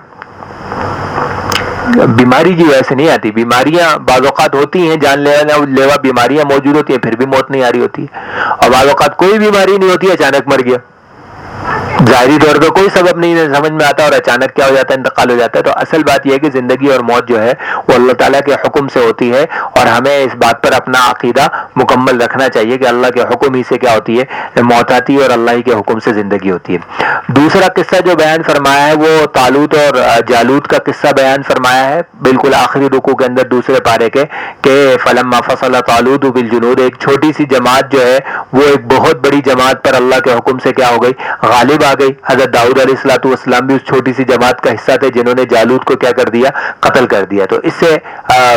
بیماری کی وجہ سے نہیں آتی. بیماریاں بعض اوقات ہوتی ہیں جان لیوا بیماریاں موجود ہوتی ہیں پھر بھی موت نہیں آ رہی ہوتی ہے اور بعض اوقات کوئی بیماری نہیں ہوتی اچانک مر گیا. ظاہری طور پہ کوئی سبب نہیں سمجھ میں آتا اور اچانک کیا ہو جاتا ہے انتقال ہو جاتا ہے. تو اصل بات یہ ہے کہ زندگی اور موت جو ہے وہ اللہ تعالیٰ کے حکم سے ہوتی ہے اور ہمیں اس بات پر اپنا عقیدہ مکمل رکھنا چاہیے کہ اللہ کے حکم ہی سے کیا ہوتی ہے موت آتی ہے اور اللہ ہی کے حکم سے زندگی ہوتی ہے. دوسرا قصہ جو بیان فرمایا ہے وہ طالوت اور جالوت کا قصہ بیان فرمایا ہے بالکل آخری رکوع کے اندر دوسرے پارے کے کہ فلما فصل طالوت بالجنود. ایک چھوٹی سی جماعت جو ہے وہ ایک بہت بڑی جماعت پر اللہ کے حکم سے کیا ہو گئی غالب آ گئی. حضرت داؤد علیہ الصلوۃ والسلام بھی اس چھوٹی سی جماعت کا حصہ تھے جنہوں نے جالوت کو کیا کر دیا قتل کر دیا. تو اس سے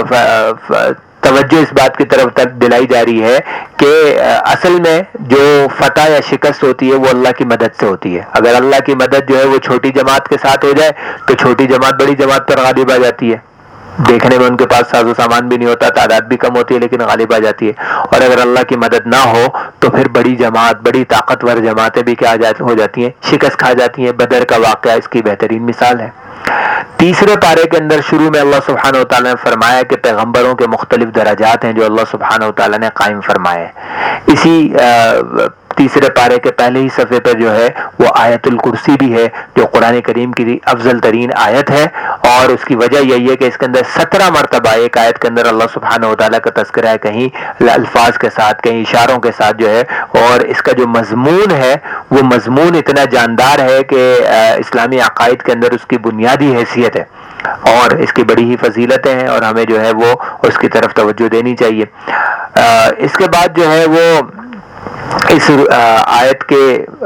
توجہ اس بات کی طرف دلائی جا رہی ہے کہ اصل میں جو فتح یا شکست ہوتی ہے وہ اللہ کی مدد سے ہوتی ہے. اگر اللہ کی مدد جو ہے وہ چھوٹی جماعت کے ساتھ ہو جائے تو چھوٹی جماعت بڑی جماعت پر غالب آ جاتی ہے. دیکھنے میں ان کے پاس ساز و سامان بھی نہیں ہوتا تعداد بھی کم ہوتی ہے لیکن غالب آ جاتی ہے. اور اگر اللہ کی مدد نہ ہو تو پھر بڑی جماعت بڑی طاقتور جماعتیں بھی کیا ہو جاتی ہیں شکست کھا جاتی ہیں. بدر کا واقعہ اس کی بہترین مثال ہے. تیسرے پارے کے اندر شروع میں اللہ سبحانہ و تعالیٰ نے فرمایا کہ پیغمبروں کے مختلف درجات ہیں جو اللہ سبحانہ و تعالیٰ نے قائم فرمائے. اسی تیسرے پارے کے پہلے ہی صفحے پر جو ہے وہ آیت الکرسی بھی ہے جو قرآن کریم کی افضل ترین آیت ہے اور اس کی وجہ یہی ہے کہ اس کے اندر سترہ مرتبہ ایک آیت کے اندر اللہ سبحانہ و تعالیٰ کا تذکرہ ہے کہیں الفاظ کے ساتھ کہیں اشاروں کے ساتھ جو ہے. اور اس کا جو مضمون ہے وہ مضمون اتنا جاندار ہے کہ اسلامی عقائد کے اندر اس کی بنیادی حیثیت ہے اور اس کی بڑی ہی فضیلتیں ہیں اور ہمیں جو ہے وہ اس کی طرف توجہ دینی چاہیے. اس کے بعد جو ہے وہ اس آیت کے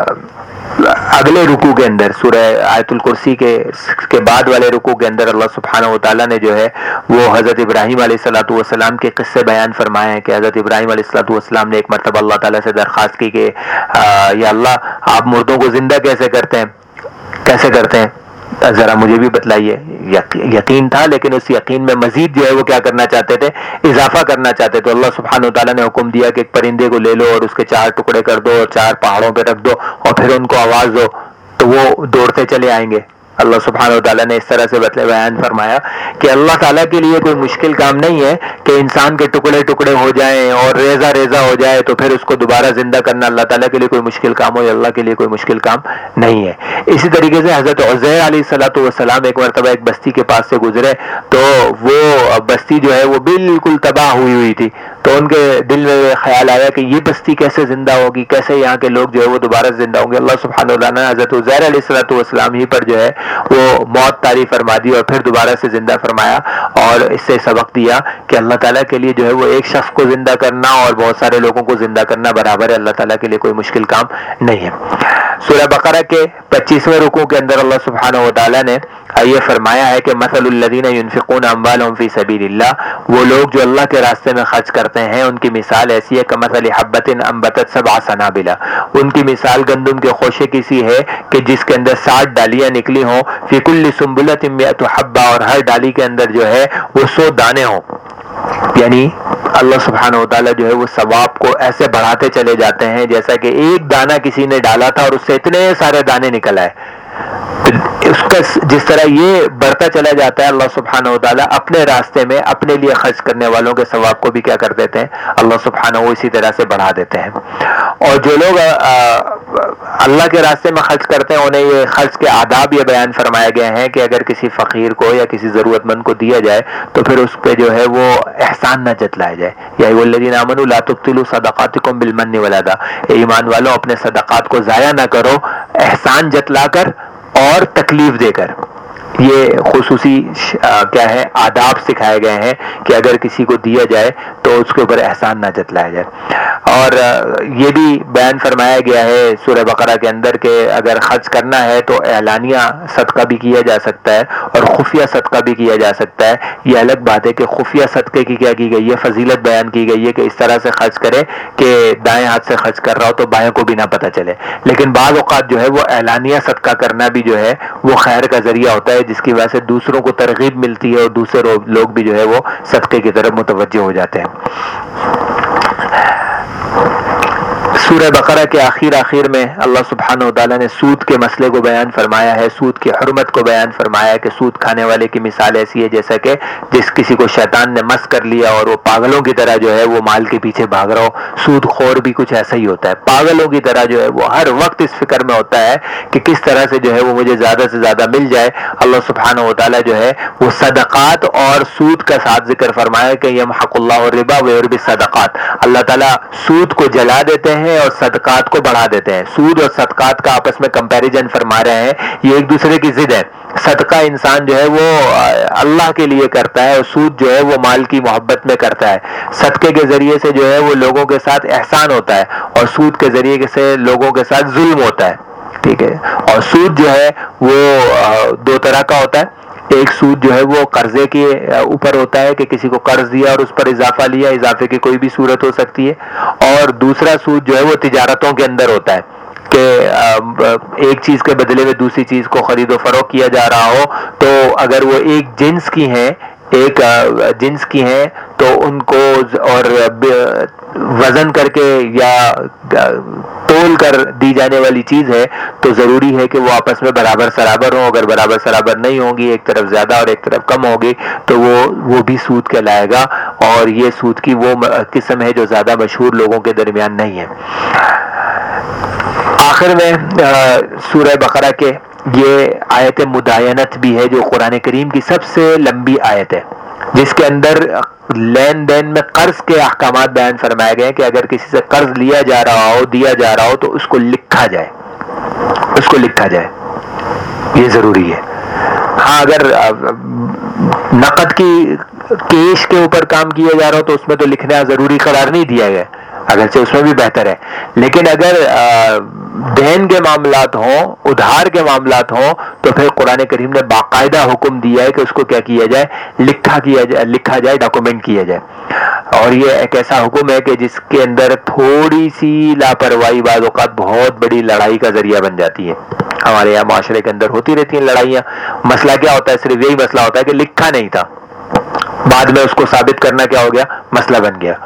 اگلے رکوع کے اندر سورہ آیت الکرسی کے کے بعد والے رکوع کے اندر اللہ سبحانہ و تعالیٰ نے جو ہے وہ حضرت ابراہیم علیہ الصلوۃ والسلام کے قصے بیان فرمائے ہیں کہ حضرت ابراہیم علیہ الصلوۃ والسلام نے ایک مرتبہ اللہ تعالیٰ سے درخواست کی کہ یا اللہ آپ مردوں کو زندہ کیسے کرتے ہیں کیسے کرتے ہیں ذرا مجھے بھی بتلائیے. یقین تھا لیکن اس یقین میں مزید جو ہے وہ کیا کرنا چاہتے تھے اضافہ کرنا چاہتے تھے. اللہ سبحانہ و تعالیٰ نے حکم دیا کہ ایک پرندے کو لے لو اور اس کے چار ٹکڑے کر دو اور چار پہاڑوں پہ رکھ دو اور پھر ان کو آواز دو تو وہ دوڑتے چلے آئیں گے. اللہ سبحانہ و تعالیٰ نے اس طرح سے بیان فرمایا کہ اللہ تعالیٰ کے لیے کوئی مشکل کام نہیں ہے کہ انسان کے ٹکڑے ٹکڑے ہو جائیں اور ریزہ ریزہ ہو جائے تو پھر اس کو دوبارہ زندہ کرنا اللہ تعالیٰ کے لیے کوئی مشکل کام ہو یا اللہ کے لیے کوئی مشکل کام نہیں ہے. اسی طریقے سے حضرت عزیر علیہ الصلوۃ والسلام ایک مرتبہ ایک بستی کے پاس سے گزرے تو وہ بستی جو ہے وہ بالکل تباہ ہوئی ہوئی تھی. تو ان کے دل میں خیال آیا کہ یہ بستی کیسے زندہ ہوگی کیسے یہاں کے لوگ جو ہے وہ دوبارہ زندہ ہوں گے. اللہ سبحانہ و تعالیٰ نے حضرت عزیر علیہ الصلوۃ والسلام ہی پر جو ہے وہ موت طاری فرما دی اور پھر دوبارہ سے زندہ فرمایا اور اس سے سبق دیا کہ اللہ تعالیٰ کے لیے جو ہے وہ ایک شخص کو زندہ کرنا اور بہت سارے لوگوں کو زندہ کرنا برابر ہے. اللہ تعالیٰ کے لیے کوئی مشکل کام نہیں ہے. سورہ بقرہ کے پچیسویں رکوع کے اندر اللہ سبحانہ و تعالیٰ نے یہ فرمایا ہے کہ مثل الذین ينفقون اموالهم فی سبیل اللہ وہ لوگ جو اللہ کے راستے میں خرچ کرتے ہیں ان کی مثال ایسی ہے کمثل حبۃ انبتت سبع سنابل. ان کی مثال گندم کے خوشے کی سی ہے کہ جس کے اندر ساٹھ ڈالیاں نکلی ہوں فی کل سنبلۃ مئۃ حبہ اور ہر ڈالی کے اندر جو ہے وہ سو دانے ہوں. یعنی اللہ سبحانہ و تعالیٰ جو ہے وہ ثواب کو ایسے بڑھاتے چلے جاتے ہیں جیسا کہ ایک دانہ کسی نے ڈالا تھا اور اس سے اتنے سارے دانے نکل آئے. اس کا جس طرح یہ بڑھتا چلا جاتا ہے، اللہ سبحانہ و تعالیٰ اپنے راستے میں اپنے لیے خرچ کرنے والوں کے ثواب کو بھی کیا کر دیتے ہیں، اللہ سبحانہ وہ اسی طرح سے بڑھا دیتے ہیں۔ اور جو لوگ اللہ کے راستے میں خرچ کرتے ہیں انہیں یہ خرچ کے آداب یہ بیان فرمائے گئے ہیں کہ اگر کسی فقیر کو یا کسی ضرورت مند کو دیا جائے تو پھر اس پہ جو ہے وہ احسان نہ جتلایا جائے۔ یا ایھا الذین آمنوا لا تبطلوا صدقاتکم بالمن والأذى، اے ایمان والوں اپنے صدقات کو ضائع نہ کرو احسان جتلا کر اور تکلیف دے کر۔ یہ خصوصی کیا ہے آداب سکھائے گئے ہیں کہ اگر کسی کو دیا جائے تو اس کے اوپر احسان نہ جتلایا جائے۔ اور یہ بھی بیان فرمایا گیا ہے سورہ بقرہ کے اندر کہ اگر خرچ کرنا ہے تو اعلانیہ صدقہ بھی کیا جا سکتا ہے اور خفیہ صدقہ بھی کیا جا سکتا ہے۔ یہ الگ بات ہے کہ خفیہ صدقے کی کیا کی گئی ہے، فضیلت بیان کی گئی ہے کہ اس طرح سے خرچ کرے کہ دائیں ہاتھ سے خرچ کر رہا ہو تو بائیں کو بھی نہ پتہ چلے، لیکن بعض اوقات جو ہے وہ اعلانیہ صدقہ کرنا بھی جو ہے وہ خیر کا ذریعہ ہوتا ہے، جس کی وجہ سے دوسروں کو ترغیب ملتی ہے اور دوسرے لوگ بھی جو ہے وہ صدقے کی طرف متوجہ ہو جاتے ہیں۔ سورہ بقرہ کے آخر آخر میں اللہ سبحانہ و تعالیٰ نے سود کے مسئلے کو بیان فرمایا ہے، سود کی حرمت کو بیان فرمایا ہے کہ سود کھانے والے کی مثال ایسی ہے جیسا کہ جس کسی کو شیطان نے مست کر لیا اور وہ پاگلوں کی طرح جو ہے وہ مال کے پیچھے بھاگ رہا ہو۔ سود خور بھی کچھ ایسا ہی ہوتا ہے، پاگلوں کی طرح جو ہے وہ ہر وقت اس فکر میں ہوتا ہے کہ کس طرح سے جو ہے وہ مجھے زیادہ سے زیادہ مل جائے۔ اللہ سبحانہ و تعالیٰ جو ہے وہ صدقات اور سود کا ساتھ ذکر فرمایا کہ یمحق اللہ الربا ویربی الصدقات، اللہ تعالیٰ سود کو جلا دیتے ہیں اور صدقات کو بڑھا دیتے ہیں۔ سود اور صدقات کا آپس میں کمپیریزن فرما رہے ہیں، یہ ایک دوسرے کی ضد ہے۔ صدقہ انسان جو ہے وہ اللہ کے لیے کرتا ہے اور سود جو ہے وہ مال کی محبت میں کرتا ہے۔ صدقے کے ذریعے سے جو ہے وہ لوگوں کے ساتھ احسان ہوتا ہے اور سود کے ذریعے سے لوگوں کے ساتھ ظلم ہوتا ہے، ٹھیک ہے۔ اور سود جو ہے وہ دو طرح کا ہوتا ہے، ایک سود جو ہے وہ قرضے کے اوپر ہوتا ہے کہ کسی کو قرض دیا اور اس پر اضافہ لیا، اضافے کی کوئی بھی صورت ہو سکتی ہے، اور دوسرا سود جو ہے وہ تجارتوں کے اندر ہوتا ہے کہ ایک چیز کے بدلے میں دوسری چیز کو خرید و فروخت کیا جا رہا ہو، تو اگر وہ ایک جنس کی ہیں ایک جنس کی ہیں تو ان کو اور وزن کر کے یا تول کر دی جانے والی چیز ہے تو ضروری ہے کہ وہ آپس میں برابر سرابر ہوں۔ اگر برابر سرابر نہیں ہوں گی، ایک طرف زیادہ اور ایک طرف کم ہوگی تو وہ وہ بھی سود کہلائے گا، اور یہ سود کی وہ قسم ہے جو زیادہ مشہور لوگوں کے درمیان نہیں ہے۔ آخر میں سورہ بقرہ کے یہ آیت مداینت بھی ہے جو قرآن کریم کی سب سے لمبی آیت ہے، جس کے اندر لین دین میں قرض کے احکامات بیان فرمائے گئے کہ اگر کسی سے قرض لیا جا رہا ہو، دیا جا رہا ہو تو اس کو لکھا جائے، اس کو لکھا جائے، یہ ضروری ہے۔ ہاں اگر نقد کی کیش کے اوپر کام کیا جا رہا ہو تو اس میں تو لکھنا ضروری قرار نہیں دیا گیا، اگرچہ اس میں بھی بہتر ہے، لیکن اگر دین کے معاملات ہوں، ادھار کے معاملات ہوں تو پھر قرآن کریم نے باقاعدہ حکم دیا ہے کہ اس کو کیا کیا جائے، لکھا کیا جائے، لکھا جائے، ڈاکومنٹ کیا جائے۔ اور یہ ایک ایسا حکم ہے کہ جس کے اندر تھوڑی سی لاپرواہی بعض اوقات بہت بڑی لڑائی کا ذریعہ بن جاتی ہے۔ ہمارے یہاں معاشرے کے اندر ہوتی رہتی ہیں لڑائیاں، مسئلہ کیا ہوتا ہے، صرف یہی مسئلہ ہوتا ہے کہ لکھا نہیں تھا، بعد میں اس کو ثابت کرنا کیا ہو گیا، مسئلہ بن گیا۔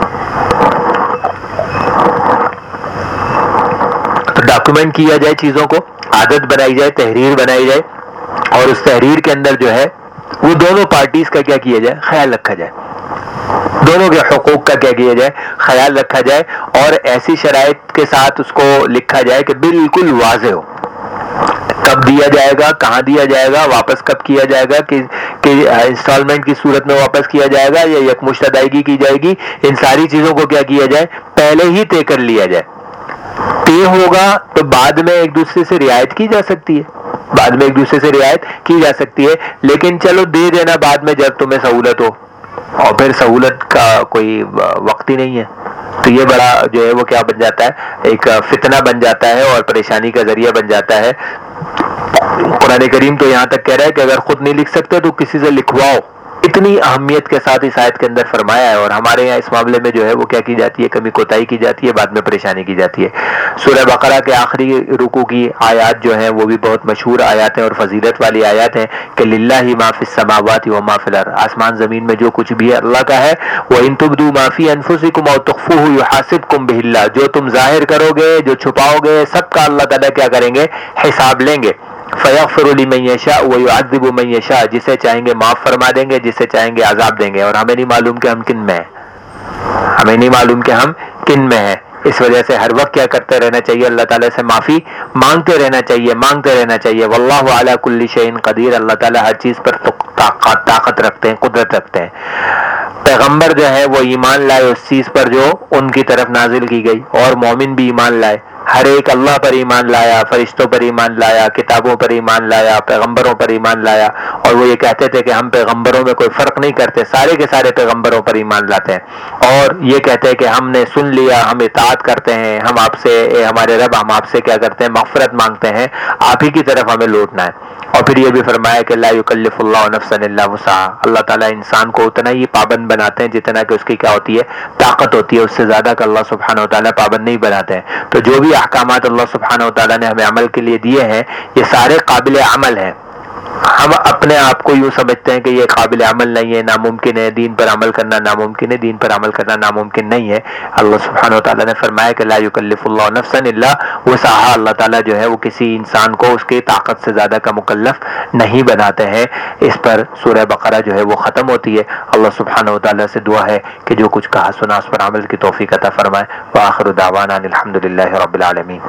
تو ڈاکومنٹ کیا جائے چیزوں کو، عادت بنائی جائے، تحریر بنائی جائے، اور اس تحریر کے اندر جو ہے وہ دونوں پارٹیز کا کیا کیا جائے، خیال رکھا جائے، دونوں کے حقوق کا کیا کیا جائے، خیال رکھا جائے، اور ایسی شرائط کے ساتھ اس کو لکھا جائے کہ بالکل واضح ہو، کب دیا جائے گا، کہاں دیا جائے گا، واپس کب کیا جائے گا، کہ انسٹالمنٹ کی صورت میں واپس کیا جائے گا یا یکمشت ادائیگی کی جائے گی، ان ساری چیزوں کو کیا کیا جائے، پہلے ہی طے کر لیا جائے۔ طے ہوگا تو بعد میں ایک دوسرے سے رعایت کی جا سکتی ہے، بعد میں ایک دوسرے سے رعایت کی جا سکتی ہے، لیکن چلو دے دینا بعد میں جب تمہیں سہولت ہو، اور پھر سہولت کا کوئی وقت ہی نہیں ہے، تو یہ بڑا جو ہے وہ کیا بن جاتا ہے، ایک فتنہ بن جاتا ہے اور پریشانی کا ذریعہ بن جاتا ہے۔ قرآن کریم تو یہاں تک کہہ رہا ہے کہ اگر خود نہیں لکھ سکتے تو کسی سے لکھواؤ، اتنی اہمیت کے ساتھ اس آیت کے اندر فرمایا ہے، اور ہمارے یہاں اس معاملے میں جو ہے وہ کیا کی جاتی ہے، کمی کوتاہی کی جاتی ہے، بعد میں پریشانی کی جاتی ہے۔ سورہ بقرہ کے آخری رکوع کی آیات جو ہیں وہ بھی بہت مشہور آیات ہیں اور فضیلت والی آیات ہیں کہ للہ ما فی السماوات و ما فی الارض، آسمان زمین میں جو کچھ بھی ہے اللہ کا ہے۔ وَإِن تُبْدُوا مَا فِي أَنفُسِكُمْ أَوْ تُخْفُوهُ يُحَاسِبْكُم بِهِ اللَّهُ، جو تم ظاہر کرو گے، جو چھپاؤ گے، سب کا اللہ تعالیٰ کیا کریں گے، حساب لیں گے۔ فَيَغْفِرُ لِمَن يَشَاءُ وَيُعَذِّبُ مَن يَشَاءُ، جسے چاہیں گے معاف فرما دیں گے، جسے چاہیں گے عذاب دیں گے، اور ہمیں نہیں معلوم کہ ہم کن میں ہیں، ہمیں نہیں معلوم کہ ہم کن میں ہیں۔ اس وجہ سے ہر وقت کیا کرتے رہنا چاہیے، اللہ تعالیٰ سے معافی مانگتے رہنا چاہیے، مانگتے رہنا چاہیے۔ واللہ علی کل شیء قدیر، اللہ تعالیٰ ہر چیز پر طاقت طاقت رکھتے ہیں، قدرت رکھتے ہیں۔ پیغمبر جو ہے وہ ایمان لائے اس چیز پر جو ان کی طرف نازل کی گئی، اور مومن بھی ایمان لائے، ہر ایک اللہ پر ایمان لایا، فرشتوں پر ایمان لایا، کتابوں پر ایمان لایا، پیغمبروں پر ایمان لایا، اور وہ یہ کہتے تھے کہ ہم پیغمبروں میں کوئی فرق نہیں کرتے، سارے کے سارے پیغمبروں پر ایمان لاتے ہیں، اور یہ کہتے ہیں کہ ہم نے سن لیا، ہم اطاعت کرتے ہیں، ہم آپ سے، اے ہمارے رب، ہم آپ سے کیا کرتے ہیں، مغفرت مانگتے ہیں، آپ ہی کی طرف ہمیں لوٹنا ہے۔ اور پھر یہ بھی فرمایا کہ لا یکلف اللہ نفسا الا وسعها، اللہ تعالیٰ انسان کو اتنا ہی پابند بناتے ہیں جتنا کہ اس کی کیا ہوتی ہے، طاقت ہوتی ہے، اس سے زیادہ کا اللہ سبحانہ و تعالیٰ پابند نہیں بناتے ہیں۔ تو جو بھی احکامات اللہ سبحانہ و تعالیٰ نے ہمیں عمل کے لیے دیے ہیں، یہ سارے قابل عمل ہیں۔ ہم اپنے آپ کو یوں سمجھتے ہیں کہ یہ قابل عمل نہیں ہے، ناممکن ہے، دین پر عمل کرنا ناممکن ہے، دین پر عمل کرنا ناممکن نہیں ہے۔ اللہ سبحانہ و تعالیٰ نے فرمایا کہ لا یکلف اللہ نفسا الا وسعها، اللہ تعالیٰ جو ہے وہ کسی انسان کو اس کی طاقت سے زیادہ کا مکلف نہیں بناتے ہیں۔ اس پر سورہ بقرہ جو ہے وہ ختم ہوتی ہے۔ اللہ سبحانہ و تعالیٰ سے دعا ہے کہ جو کچھ کہا سنا اس پر عمل کی توفیق عطا فرمائے۔ وآخر دعوانا ان الحمد للہ رب العالمین۔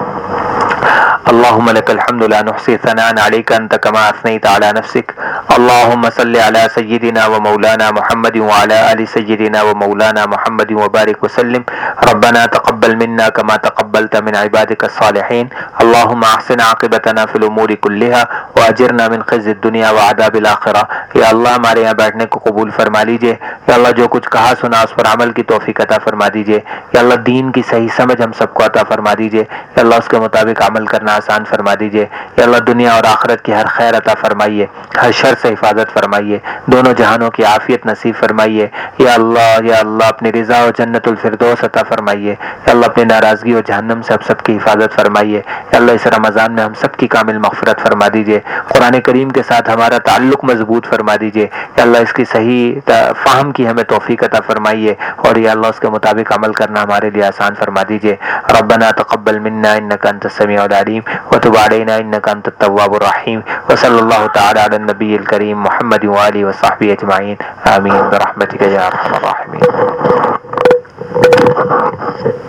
اللهم لك الحمد لا نحصي ثناء عليك أنت كما أثنيت على نفسك، اللهم صل على سيدنا ومولانا محمد وعلى آل سيدنا ومولانا محمد وبارك وسلم۔ ربنا تقبل منا كما تقبلت من عبادك الصالحين، اللهم أحسن عاقبتنا في الأمور كلها وأجرنا من خزي الدنيا وعذاب الآخرة۔ یا اللہ ہمارے یہاں بیٹھنے کو قبول فرما لیجئے، یا اللہ جو کچھ کہا سنا اس پر عمل کی توفیق عطا فرما دیجئے، یا اللہ دین کی صحیح سمجھ ہم سب کو عطا فرما دیجئے، یا اللہ اس کے مطابق عمل کرنا آسان فرما دیجئے، یا اللہ دنیا اور آخرت کی ہر خیر عطا فرمائیے، ہر شر سے حفاظت فرمائیے، دونوں جہانوں کی عافیت نصیب فرمائیے، یا اللہ یا اللہ اپنی رضا اور جنت الفردوس عطا فرمائیے، یا اللہ اپنی ناراضگی اور جہنم سے ہم سب کی حفاظت فرمائیے، یا اللہ اس رمضان میں ہم سب کی کامل مغفرت فرما دیجئے، قرآن کریم کے ساتھ ہمارا تعلق مضبوط فرما دیجئے، یا اللہ اس کی صحیح فہم کی ہمیں توفیق عطا فرمائیے، اور یا اللہ اس کے مطابق عمل کرنا ہمارے لیے آسان فرما دیجئے۔ ربنا تقبل منا انك انت السميع العليم وتب علينا انك انت التواب الرحيم، وصلى الله تعالى على النبي الكريم محمد وآله وصحبه اجمعين، آمين برحمتك يا ارحم الراحمين۔